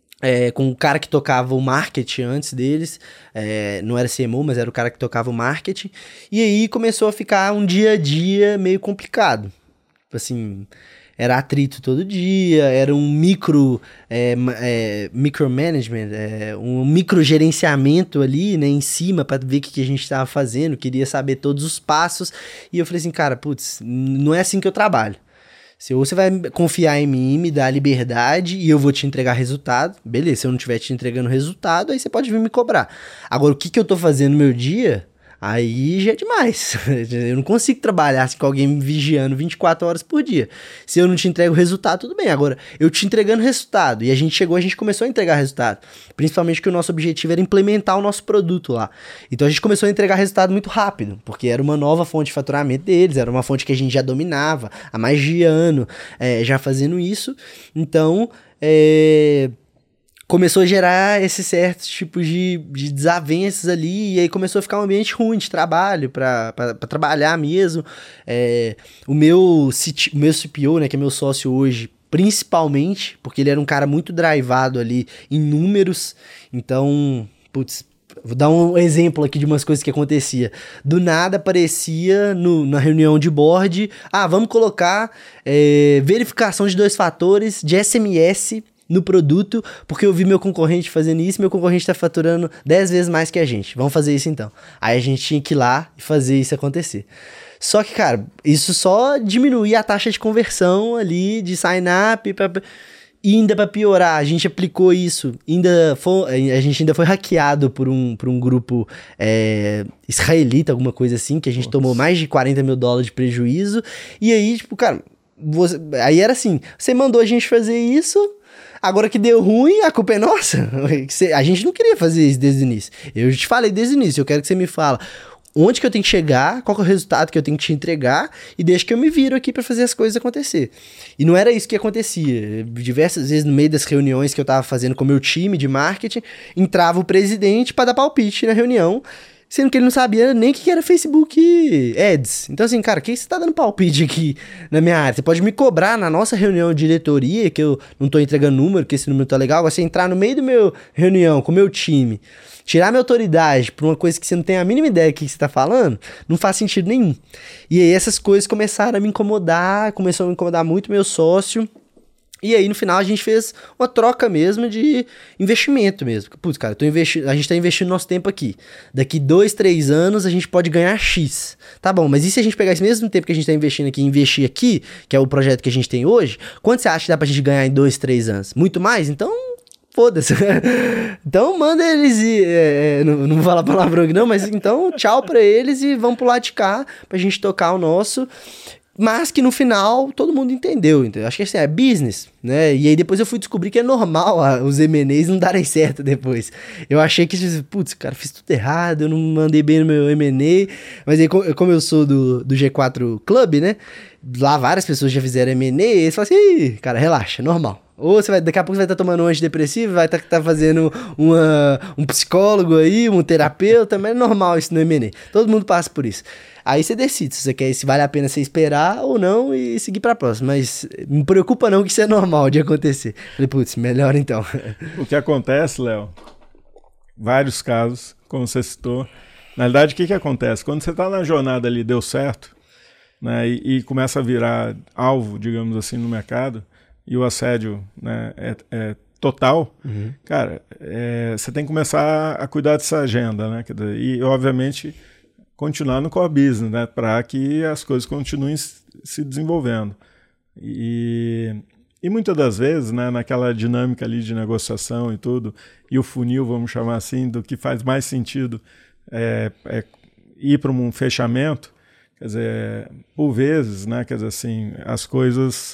É, com o cara que tocava o marketing antes deles, é, não era C M O, mas era o cara que tocava o marketing, e aí começou a ficar um dia a dia meio complicado, assim, era atrito todo dia, era um micro, é, é, micromanagement, é, um microgerenciamento ali, né, em cima, para ver o que, que a gente estava fazendo, queria saber todos os passos, e eu falei assim, cara, putz, não é assim que eu trabalho. Se você vai confiar em mim, me dar liberdade e eu vou te entregar resultado, beleza, se eu não estiver te entregando resultado, aí você pode vir me cobrar. Agora, o que, que eu tô fazendo no meu dia, Aí já é demais. Eu não consigo trabalhar assim, com alguém me vigiando vinte e quatro horas por dia. Se eu não te entrego o resultado, tudo bem. Agora, eu te entregando resultado, e a gente chegou, a gente começou a entregar resultado. Principalmente que o nosso objetivo era implementar o nosso produto lá. Então a gente começou a entregar resultado muito rápido, porque era uma nova fonte de faturamento deles, era uma fonte que a gente já dominava há mais de ano, é, já fazendo isso. Então, é... começou a gerar esses certos tipos de, de desavenças ali, e aí começou a ficar um ambiente ruim de trabalho, para trabalhar mesmo. É, o, meu, o meu C P O, né, que é meu sócio hoje, principalmente, porque ele era um cara muito drivado ali em números, então, putz, vou dar um exemplo aqui de umas coisas que acontecia. Do nada aparecia no, na reunião de board, ah, vamos colocar é, verificação de dois fatores de S M S no produto, porque eu vi meu concorrente fazendo isso, meu concorrente tá faturando dez vezes mais que a gente. Vamos fazer isso então. Aí a gente tinha que ir lá e fazer isso acontecer. Só que, cara, isso só diminuía a taxa de conversão ali, de sign-up, pra... e ainda pra piorar, a gente aplicou isso, ainda foi, a gente ainda foi hackeado por um, por um grupo é, israelita, alguma coisa assim, que a gente Nossa. tomou mais de quarenta mil dólares de prejuízo, e aí, tipo, cara, você, aí era assim, você mandou a gente fazer isso, agora que deu ruim, a culpa é nossa. A gente não queria fazer isso desde o início. Eu te falei desde o início, eu quero que você me fala onde que eu tenho que chegar, qual que é o resultado que eu tenho que te entregar, e deixa que eu me viro aqui pra fazer as coisas acontecer. E não era isso que acontecia. Diversas vezes no meio das reuniões que eu tava fazendo com o meu time de marketing, entrava o presidente pra dar palpite na reunião, sendo que ele não sabia nem o que era Facebook Ads. Então assim, cara, o que você tá dando palpite aqui na minha área? Você pode me cobrar na nossa reunião de diretoria, que eu não tô entregando número, que esse número tá legal, você entrar no meio do meu reunião com o meu time, tirar minha autoridade por uma coisa que você não tem a mínima ideia do que você tá falando, não faz sentido nenhum. E aí essas coisas começaram a me incomodar, começou a me incomodar muito meu sócio. E aí, no final, a gente fez uma troca mesmo de investimento mesmo. Putz, cara, eu tô investi- a gente tá investindo nosso tempo aqui. Daqui dois, três anos, a gente pode ganhar X. Tá bom, mas e se a gente pegar esse mesmo tempo que a gente tá investindo aqui e investir aqui, que é o projeto que a gente tem hoje, quanto você acha que dá pra gente ganhar em dois, três anos? Muito mais? Então, foda-se. Então, manda eles ir... É, não, não vou falar palavrão aqui não, mas então, tchau pra eles e vamos pro lado de cá pra gente tocar o nosso... Mas que no final todo mundo entendeu, entendeu? Acho que assim, é business, né? E aí depois eu fui descobrir que é normal a, os M and As não darem certo depois. Eu achei que, putz, cara, fiz tudo errado, eu não mandei bem no meu M and A. Mas aí, como eu sou do, do G quatro Club, né? Lá várias pessoas já fizeram M and A, e eles falam assim, ih, cara, relaxa, normal. Ou você vai, daqui a pouco você vai estar tomando um antidepressivo, vai estar tá fazendo uma, um psicólogo aí, um terapeuta, mas é normal isso no M and A. Todo mundo passa por isso. Aí você decide se você quer, se vale a pena você esperar ou não e seguir pra próxima. Mas não me preocupa não que isso é normal de acontecer. Falei, putz, melhor então. O que acontece, Léo, vários casos, como você citou. Na verdade, o que, que acontece? Quando você está na jornada ali, deu certo, né, e, e começa a virar alvo, digamos assim, no mercado, e o assédio, né, é, é total, uhum. cara, é, você tem que começar a cuidar dessa agenda, né? E, obviamente, continuar no core business, né, para que as coisas continuem se desenvolvendo. E, e muitas das vezes, né, naquela dinâmica ali de negociação e tudo, e o funil, vamos chamar assim, do que faz mais sentido é, é ir para um fechamento, quer dizer, por vezes, né, quer dizer assim, as coisas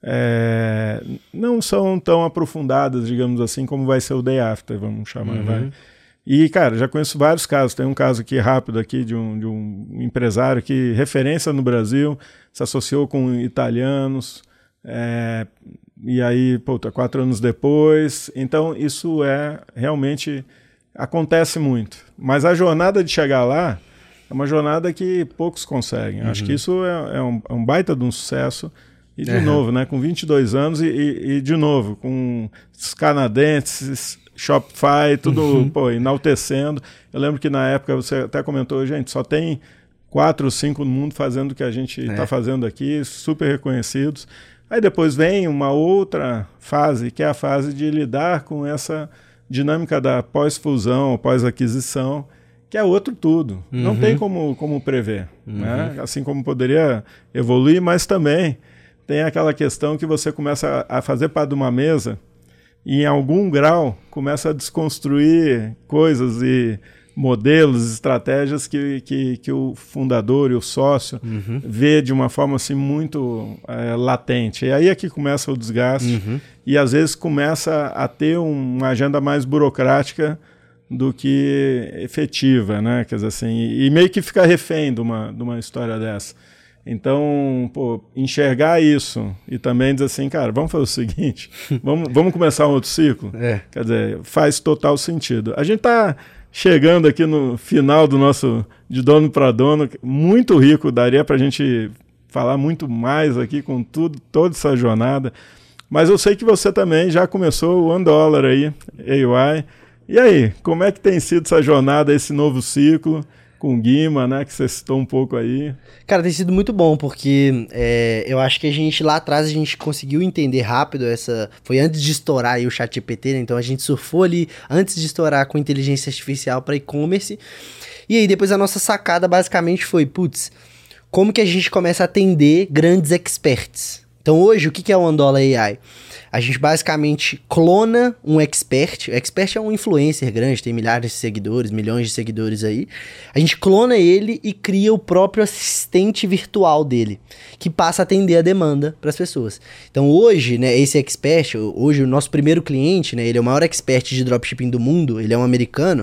é, não são tão aprofundadas, digamos assim, como vai ser o day after, vamos chamar, uhum. vai. E, cara, já conheço vários casos. Tem um caso aqui rápido aqui de um, de um empresário que, referência no Brasil, se associou com italianos, é, e aí, puta, quatro anos depois. Então, isso é realmente acontece muito. Mas a jornada de chegar lá é uma jornada que poucos conseguem. Uhum. Acho que isso é, é, um, é um baita de um sucesso. E, de uhum. novo, né, com vinte e dois anos e, e, e, de novo, com os canadenses... Shopify, tudo uhum. pô, enaltecendo. Eu lembro que na época você até comentou, gente, só tem quatro ou cinco no mundo fazendo o que a gente está é. fazendo aqui, super reconhecidos. Aí depois vem uma outra fase, que é a fase de lidar com essa dinâmica da pós-fusão, pós-aquisição, que é outro tudo. Uhum. Não tem como, como prever. Uhum. Né? Assim como poderia evoluir, mas também tem aquela questão que você começa a fazer parte de uma mesa e em algum grau começa a desconstruir coisas e modelos, estratégias que, que, que o fundador e o sócio uhum. vê de uma forma assim, muito é, latente. E aí é que começa o desgaste uhum. e às vezes começa a ter uma agenda mais burocrática do que efetiva, né? Quer dizer assim, e meio que fica refém de uma, de uma história dessa. Então, pô, enxergar isso e também dizer assim, cara, vamos fazer o seguinte, vamos, vamos começar um outro ciclo? É. Quer dizer, faz total sentido. A gente está chegando aqui no final do nosso De Dono para Dono, muito rico, daria para a gente falar muito mais aqui com tudo, toda essa jornada, mas eu sei que você também já começou o One Dollar aí, A I. E aí, como é que tem sido essa jornada, esse novo ciclo? Com o Guima, né, que você citou um pouco aí. Cara, tem sido muito bom, porque é, eu acho que a gente, lá atrás, a gente conseguiu entender rápido essa... Foi antes de estourar aí o ChatGPT, né, então a gente surfou ali antes de estourar com inteligência artificial para e-commerce. E aí, depois a nossa sacada basicamente foi, putz, como que a gente começa a atender grandes experts? Então hoje, o que é o One Dollar A I? A gente basicamente clona um expert. O expert é um influencer grande, tem milhares de seguidores, milhões de seguidores aí. A gente clona ele e cria o próprio assistente virtual dele, que passa a atender a demanda para as pessoas. Então hoje, né, esse expert, hoje o nosso primeiro cliente, né, ele é o maior expert de dropshipping do mundo, ele é um americano,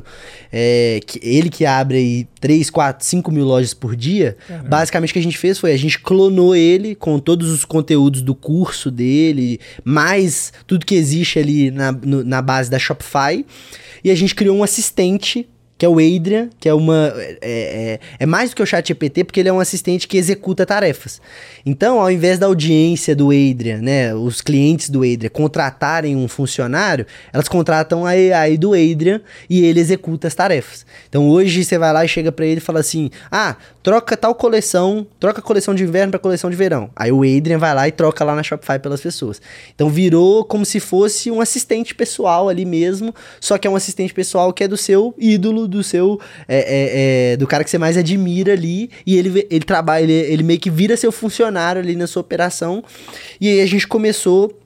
é, que, ele que abre aí três, quatro, cinco mil lojas por dia. Caramba. Basicamente o que a gente fez foi, a gente clonou ele com todos os conteúdos do curso dele, mais tudo que existe ali na, no, na base da Shopify, e a gente criou um assistente, que é o Adrian, que é uma... É, é, é mais do que o ChatGPT, porque ele é um assistente que executa tarefas. Então, ao invés da audiência do Adrian, né, os clientes do Adrian contratarem um funcionário, elas contratam a A I do Adrian e ele executa as tarefas. Então, hoje você vai lá e chega pra ele e fala assim, ah, troca tal coleção, troca a coleção de inverno pra coleção de verão. Aí o Adrian vai lá e troca lá na Shopify pelas pessoas. Então, virou como se fosse um assistente pessoal ali mesmo, só que é um assistente pessoal que é do seu ídolo, do seu é, é, é, do cara que você mais admira ali, e ele, ele trabalha, ele, ele meio que vira seu funcionário ali na sua operação. E aí a gente começou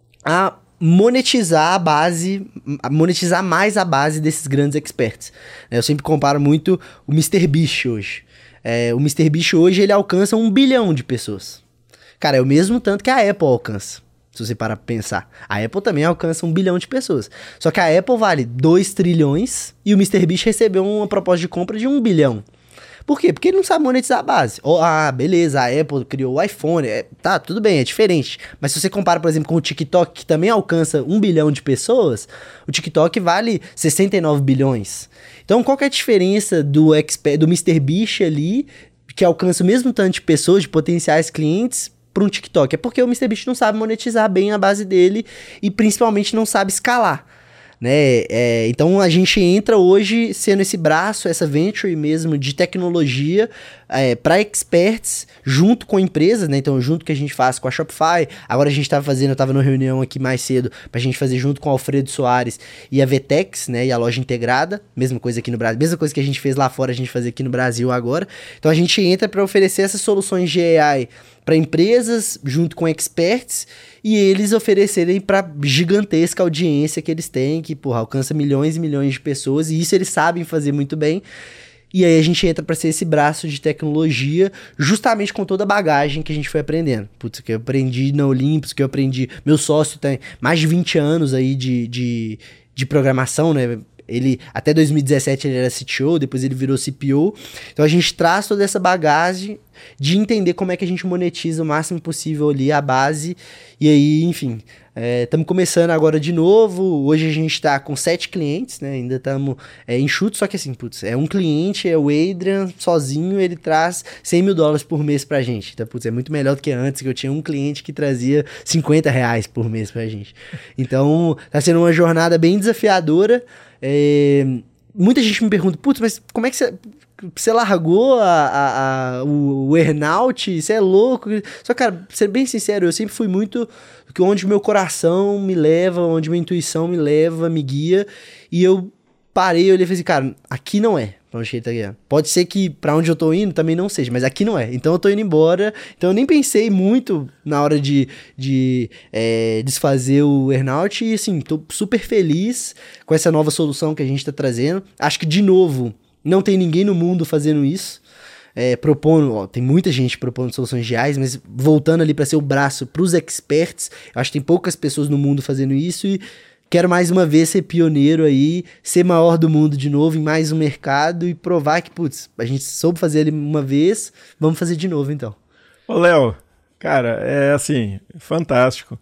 a monetizar a base, a monetizar mais a base desses grandes experts. Eu sempre comparo muito o MrBeast hoje. É, o MrBeast hoje ele alcança um bilhão de pessoas. Cara, é o mesmo tanto que a Apple alcança. Se você parar pra pensar. A Apple também alcança um bilhão de pessoas. Só que a Apple vale dois trilhões e o MrBeast recebeu uma proposta de compra de um bilhão. Por quê? Porque ele não sabe monetizar a base. Oh, ah, beleza, a Apple criou o iPhone. É, tá, tudo bem, é diferente. Mas se você compara, por exemplo, com o TikTok, que também alcança um bilhão de pessoas, o TikTok vale sessenta e nove bilhões. Então, qual que é a diferença do, expert, do MrBeast ali, que alcança o mesmo tanto de pessoas, de potenciais clientes, para um TikTok? É porque o MrBeast não sabe monetizar bem a base dele e principalmente não sabe escalar, né? É, então a gente entra hoje sendo esse braço, essa venture mesmo de tecnologia é, para experts junto com empresas, né? Então junto que a gente faz com a Shopify, agora a gente estava fazendo, eu estava numa reunião aqui mais cedo para a gente fazer junto com o Alfredo Soares e a Vtex, né? E a loja integrada, mesma coisa aqui no Brasil, mesma coisa que a gente fez lá fora, a gente fazer aqui no Brasil agora. Então a gente entra para oferecer essas soluções de A I para empresas, junto com experts, e eles oferecerem para gigantesca audiência que eles têm, que, porra, alcança milhões e milhões de pessoas, e isso eles sabem fazer muito bem. E aí a gente entra para ser esse braço de tecnologia, justamente com toda a bagagem que a gente foi aprendendo. Putz, que eu aprendi na Olympus, que eu aprendi... Meu sócio tem mais de vinte anos aí de, de, de programação, né? Ele, até dois mil e dezessete ele era C T O, depois ele virou C P O. Então a gente traz toda essa bagagem de entender como é que a gente monetiza o máximo possível ali a base. E aí, enfim, estamos é, começando agora de novo. Hoje a gente está com sete clientes, né? Ainda estamos é, enxutos, só que assim, putz, é um cliente, é o Adrian, sozinho, ele traz cem mil dólares por mês pra gente. Então, putz, é muito melhor do que antes, que eu tinha um cliente que trazia cinquenta reais por mês pra gente. Então, tá sendo uma jornada bem desafiadora. É, muita gente me pergunta, putz, mas como é que você... Você largou a, a, a, o, o earnout? Você é louco? Só, cara, pra ser bem sincero, eu sempre fui muito onde meu coração me leva, onde minha intuição me leva, me guia. E eu parei, eu olhei e falei assim, cara, aqui não é pra onde ele tá guiando. Pode ser que pra onde eu tô indo também não seja, mas aqui não é. Então eu tô indo embora. Então eu nem pensei muito na hora de, de é, desfazer o earnout. E assim, tô super feliz com essa nova solução que a gente tá trazendo. Acho que, de novo... Não tem ninguém no mundo fazendo isso. É, propondo, ó, tem muita gente propondo soluções de A I, mas voltando ali para ser o braço para os experts, eu acho que tem poucas pessoas no mundo fazendo isso e quero mais uma vez ser pioneiro aí, ser maior do mundo de novo em mais um mercado e provar que, putz, a gente soube fazer ele uma vez, vamos fazer de novo então. Ô Léo, cara, é assim, fantástico,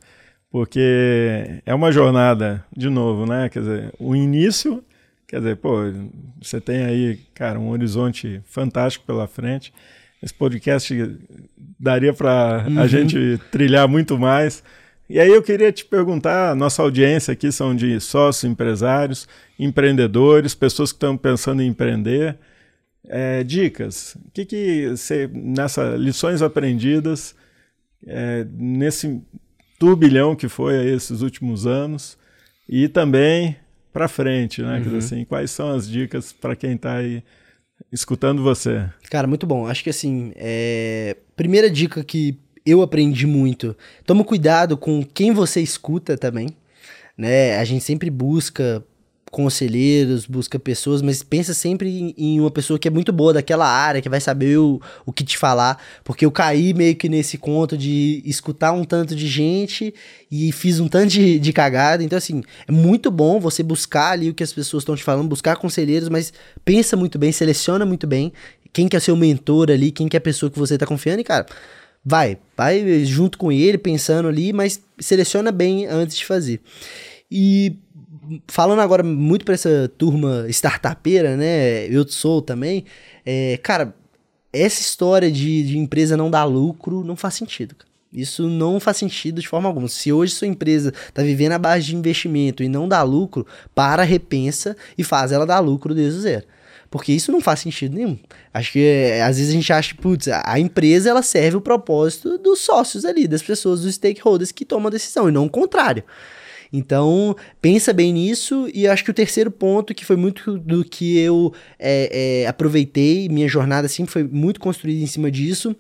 porque é uma jornada, de novo, né, quer dizer, o início... Quer dizer, pô, você tem aí, cara, um horizonte fantástico pela frente. Esse podcast daria para uhum. a gente trilhar muito mais. E aí eu queria te perguntar, nossa audiência aqui são de sócios, empresários, empreendedores, pessoas que estão pensando em empreender. É, dicas, o que que você, nessas lições aprendidas, é, nesse turbilhão que foi aí esses últimos anos, e também... para frente, né? Uhum. Quer dizer assim, quais são as dicas para quem está aí escutando você? Cara, muito bom. Acho que assim, é... primeira dica que eu aprendi muito, toma cuidado com quem você escuta também, né? A gente sempre busca conselheiros, busca pessoas, mas pensa sempre em, em uma pessoa que é muito boa daquela área, que vai saber o, o que te falar, porque eu caí meio que nesse conto de escutar um tanto de gente e fiz um tanto de, de cagada, então assim, é muito bom você buscar ali o que as pessoas estão te falando, buscar conselheiros, mas pensa muito bem, seleciona muito bem quem que é seu mentor ali, quem que é a pessoa que você tá confiando e cara, vai, vai junto com ele, pensando ali, mas seleciona bem antes de fazer. E falando agora muito para essa turma startupeira, né, eu sou também, é, cara, essa história de, de empresa não dar lucro não faz sentido, cara. Isso não faz sentido de forma alguma. Se hoje sua empresa tá vivendo a base de investimento e não dá lucro, para, repensa e faz ela dar lucro desde o zero. Porque isso não faz sentido nenhum. Acho que é, às vezes a gente acha que, putz, a empresa ela serve o propósito dos sócios ali, das pessoas, dos stakeholders que tomam a decisão, e não o contrário. Então, pensa bem nisso, e acho que o terceiro ponto, que foi muito do que eu é, é, aproveitei, minha jornada assim, foi muito construída em cima disso,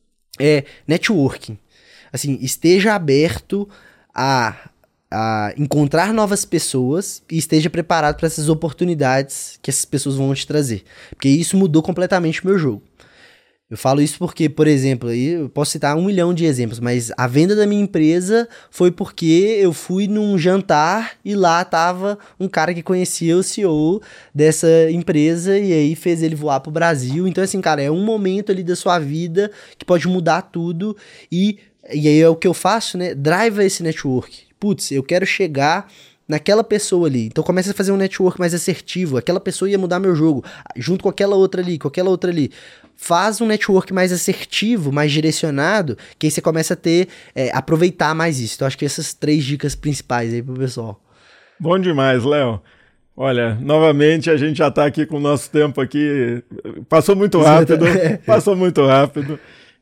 é networking. Assim, esteja aberto a, a encontrar novas pessoas e esteja preparado para essas oportunidades que essas pessoas vão te trazer. Porque isso mudou completamente o meu jogo. Eu falo isso porque, por exemplo, aí eu posso citar um milhão de exemplos, mas a venda da minha empresa foi porque eu fui num jantar e lá tava um cara que conhecia o C E O dessa empresa e aí fez ele voar pro Brasil. Então, assim, cara, é um momento ali da sua vida que pode mudar tudo e, e aí é o que eu faço, né? Drive esse network. Putz, eu quero chegar naquela pessoa ali. Então começa a fazer um network mais assertivo. Aquela pessoa ia mudar meu jogo, junto com aquela outra ali, com aquela outra ali. Faz um network mais assertivo, mais direcionado, que aí você começa a ter, é, aproveitar mais isso. Então acho que essas três dicas principais aí pro pessoal. Bom demais, Léo. Olha, novamente a gente já está aqui com o nosso tempo aqui. Passou muito rápido, passou muito rápido.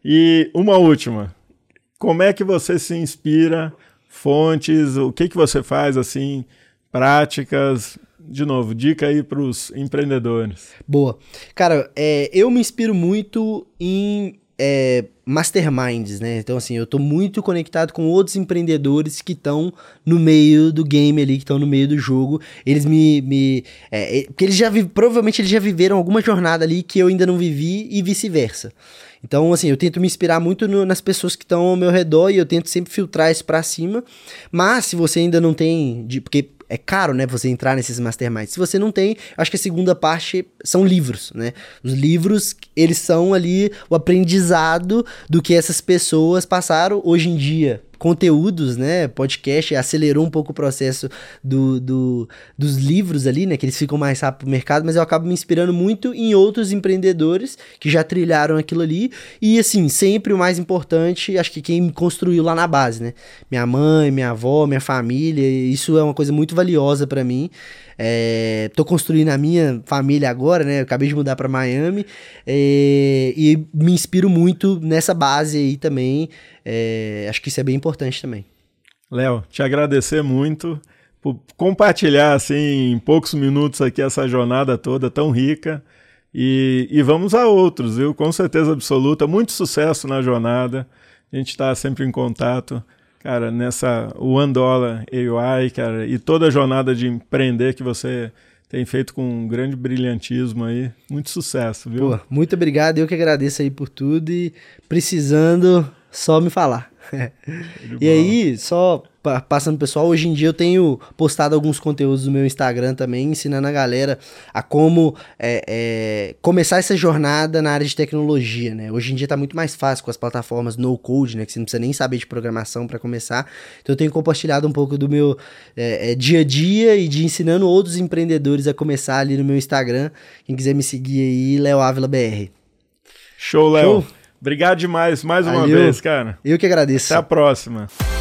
E uma última. Como é que você se inspira? Fontes, o que que você faz, assim, práticas, de novo, dica aí para os empreendedores. Boa. Cara, é, eu me inspiro muito em é, masterminds, né? Então, assim, eu tô muito conectado com outros empreendedores que estão no meio do game ali, que estão no meio do jogo. Eles me... me é, porque eles já vi, provavelmente eles já viveram alguma jornada ali que eu ainda não vivi e vice-versa. Então, assim, eu tento me inspirar muito no, nas pessoas que estão ao meu redor e eu tento sempre filtrar isso pra cima. Mas, se você ainda não tem... De, porque é caro, né, você entrar nesses masterminds. Se você não tem, acho que a segunda parte são livros, né? Os livros, eles são ali o aprendizado do que essas pessoas passaram hoje em dia. Conteúdos, né, podcast, acelerou um pouco o processo do, do, dos livros ali, né, que eles ficam mais rápido no mercado, mas eu acabo me inspirando muito em outros empreendedores que já trilharam aquilo ali, e assim, sempre o mais importante, acho que quem me construiu lá na base, né, minha mãe, minha avó, minha família, isso é uma coisa muito valiosa pra mim. É, tô construindo a minha família agora, né? Eu acabei de mudar para Miami é, e me inspiro muito nessa base aí também. É, acho que isso é bem importante também. Léo, te agradecer muito por compartilhar assim em poucos minutos aqui essa jornada toda tão rica e, e vamos a outros, viu? Com certeza absoluta, muito sucesso na jornada. A gente está sempre em contato. Cara, nessa One Dollar A I, cara, e toda a jornada de empreender que você tem feito com um grande brilhantismo aí. Muito sucesso, viu? Pô, muito obrigado, eu que agradeço aí por tudo e precisando, só me falar. E aí, só passando pessoal, hoje em dia eu tenho postado alguns conteúdos no meu Instagram também, ensinando a galera a como é, é, começar essa jornada na área de tecnologia, né? Hoje em dia tá muito mais fácil com as plataformas no code, né? Que você não precisa nem saber de programação para começar. Então eu tenho compartilhado um pouco do meu é, é, dia a dia e de ensinando outros empreendedores a começar ali no meu Instagram. Quem quiser me seguir aí, Léo Ávila B R. Show, Léo. Obrigado demais, mais uma Valeu. vez, cara. Eu que agradeço. Até a próxima.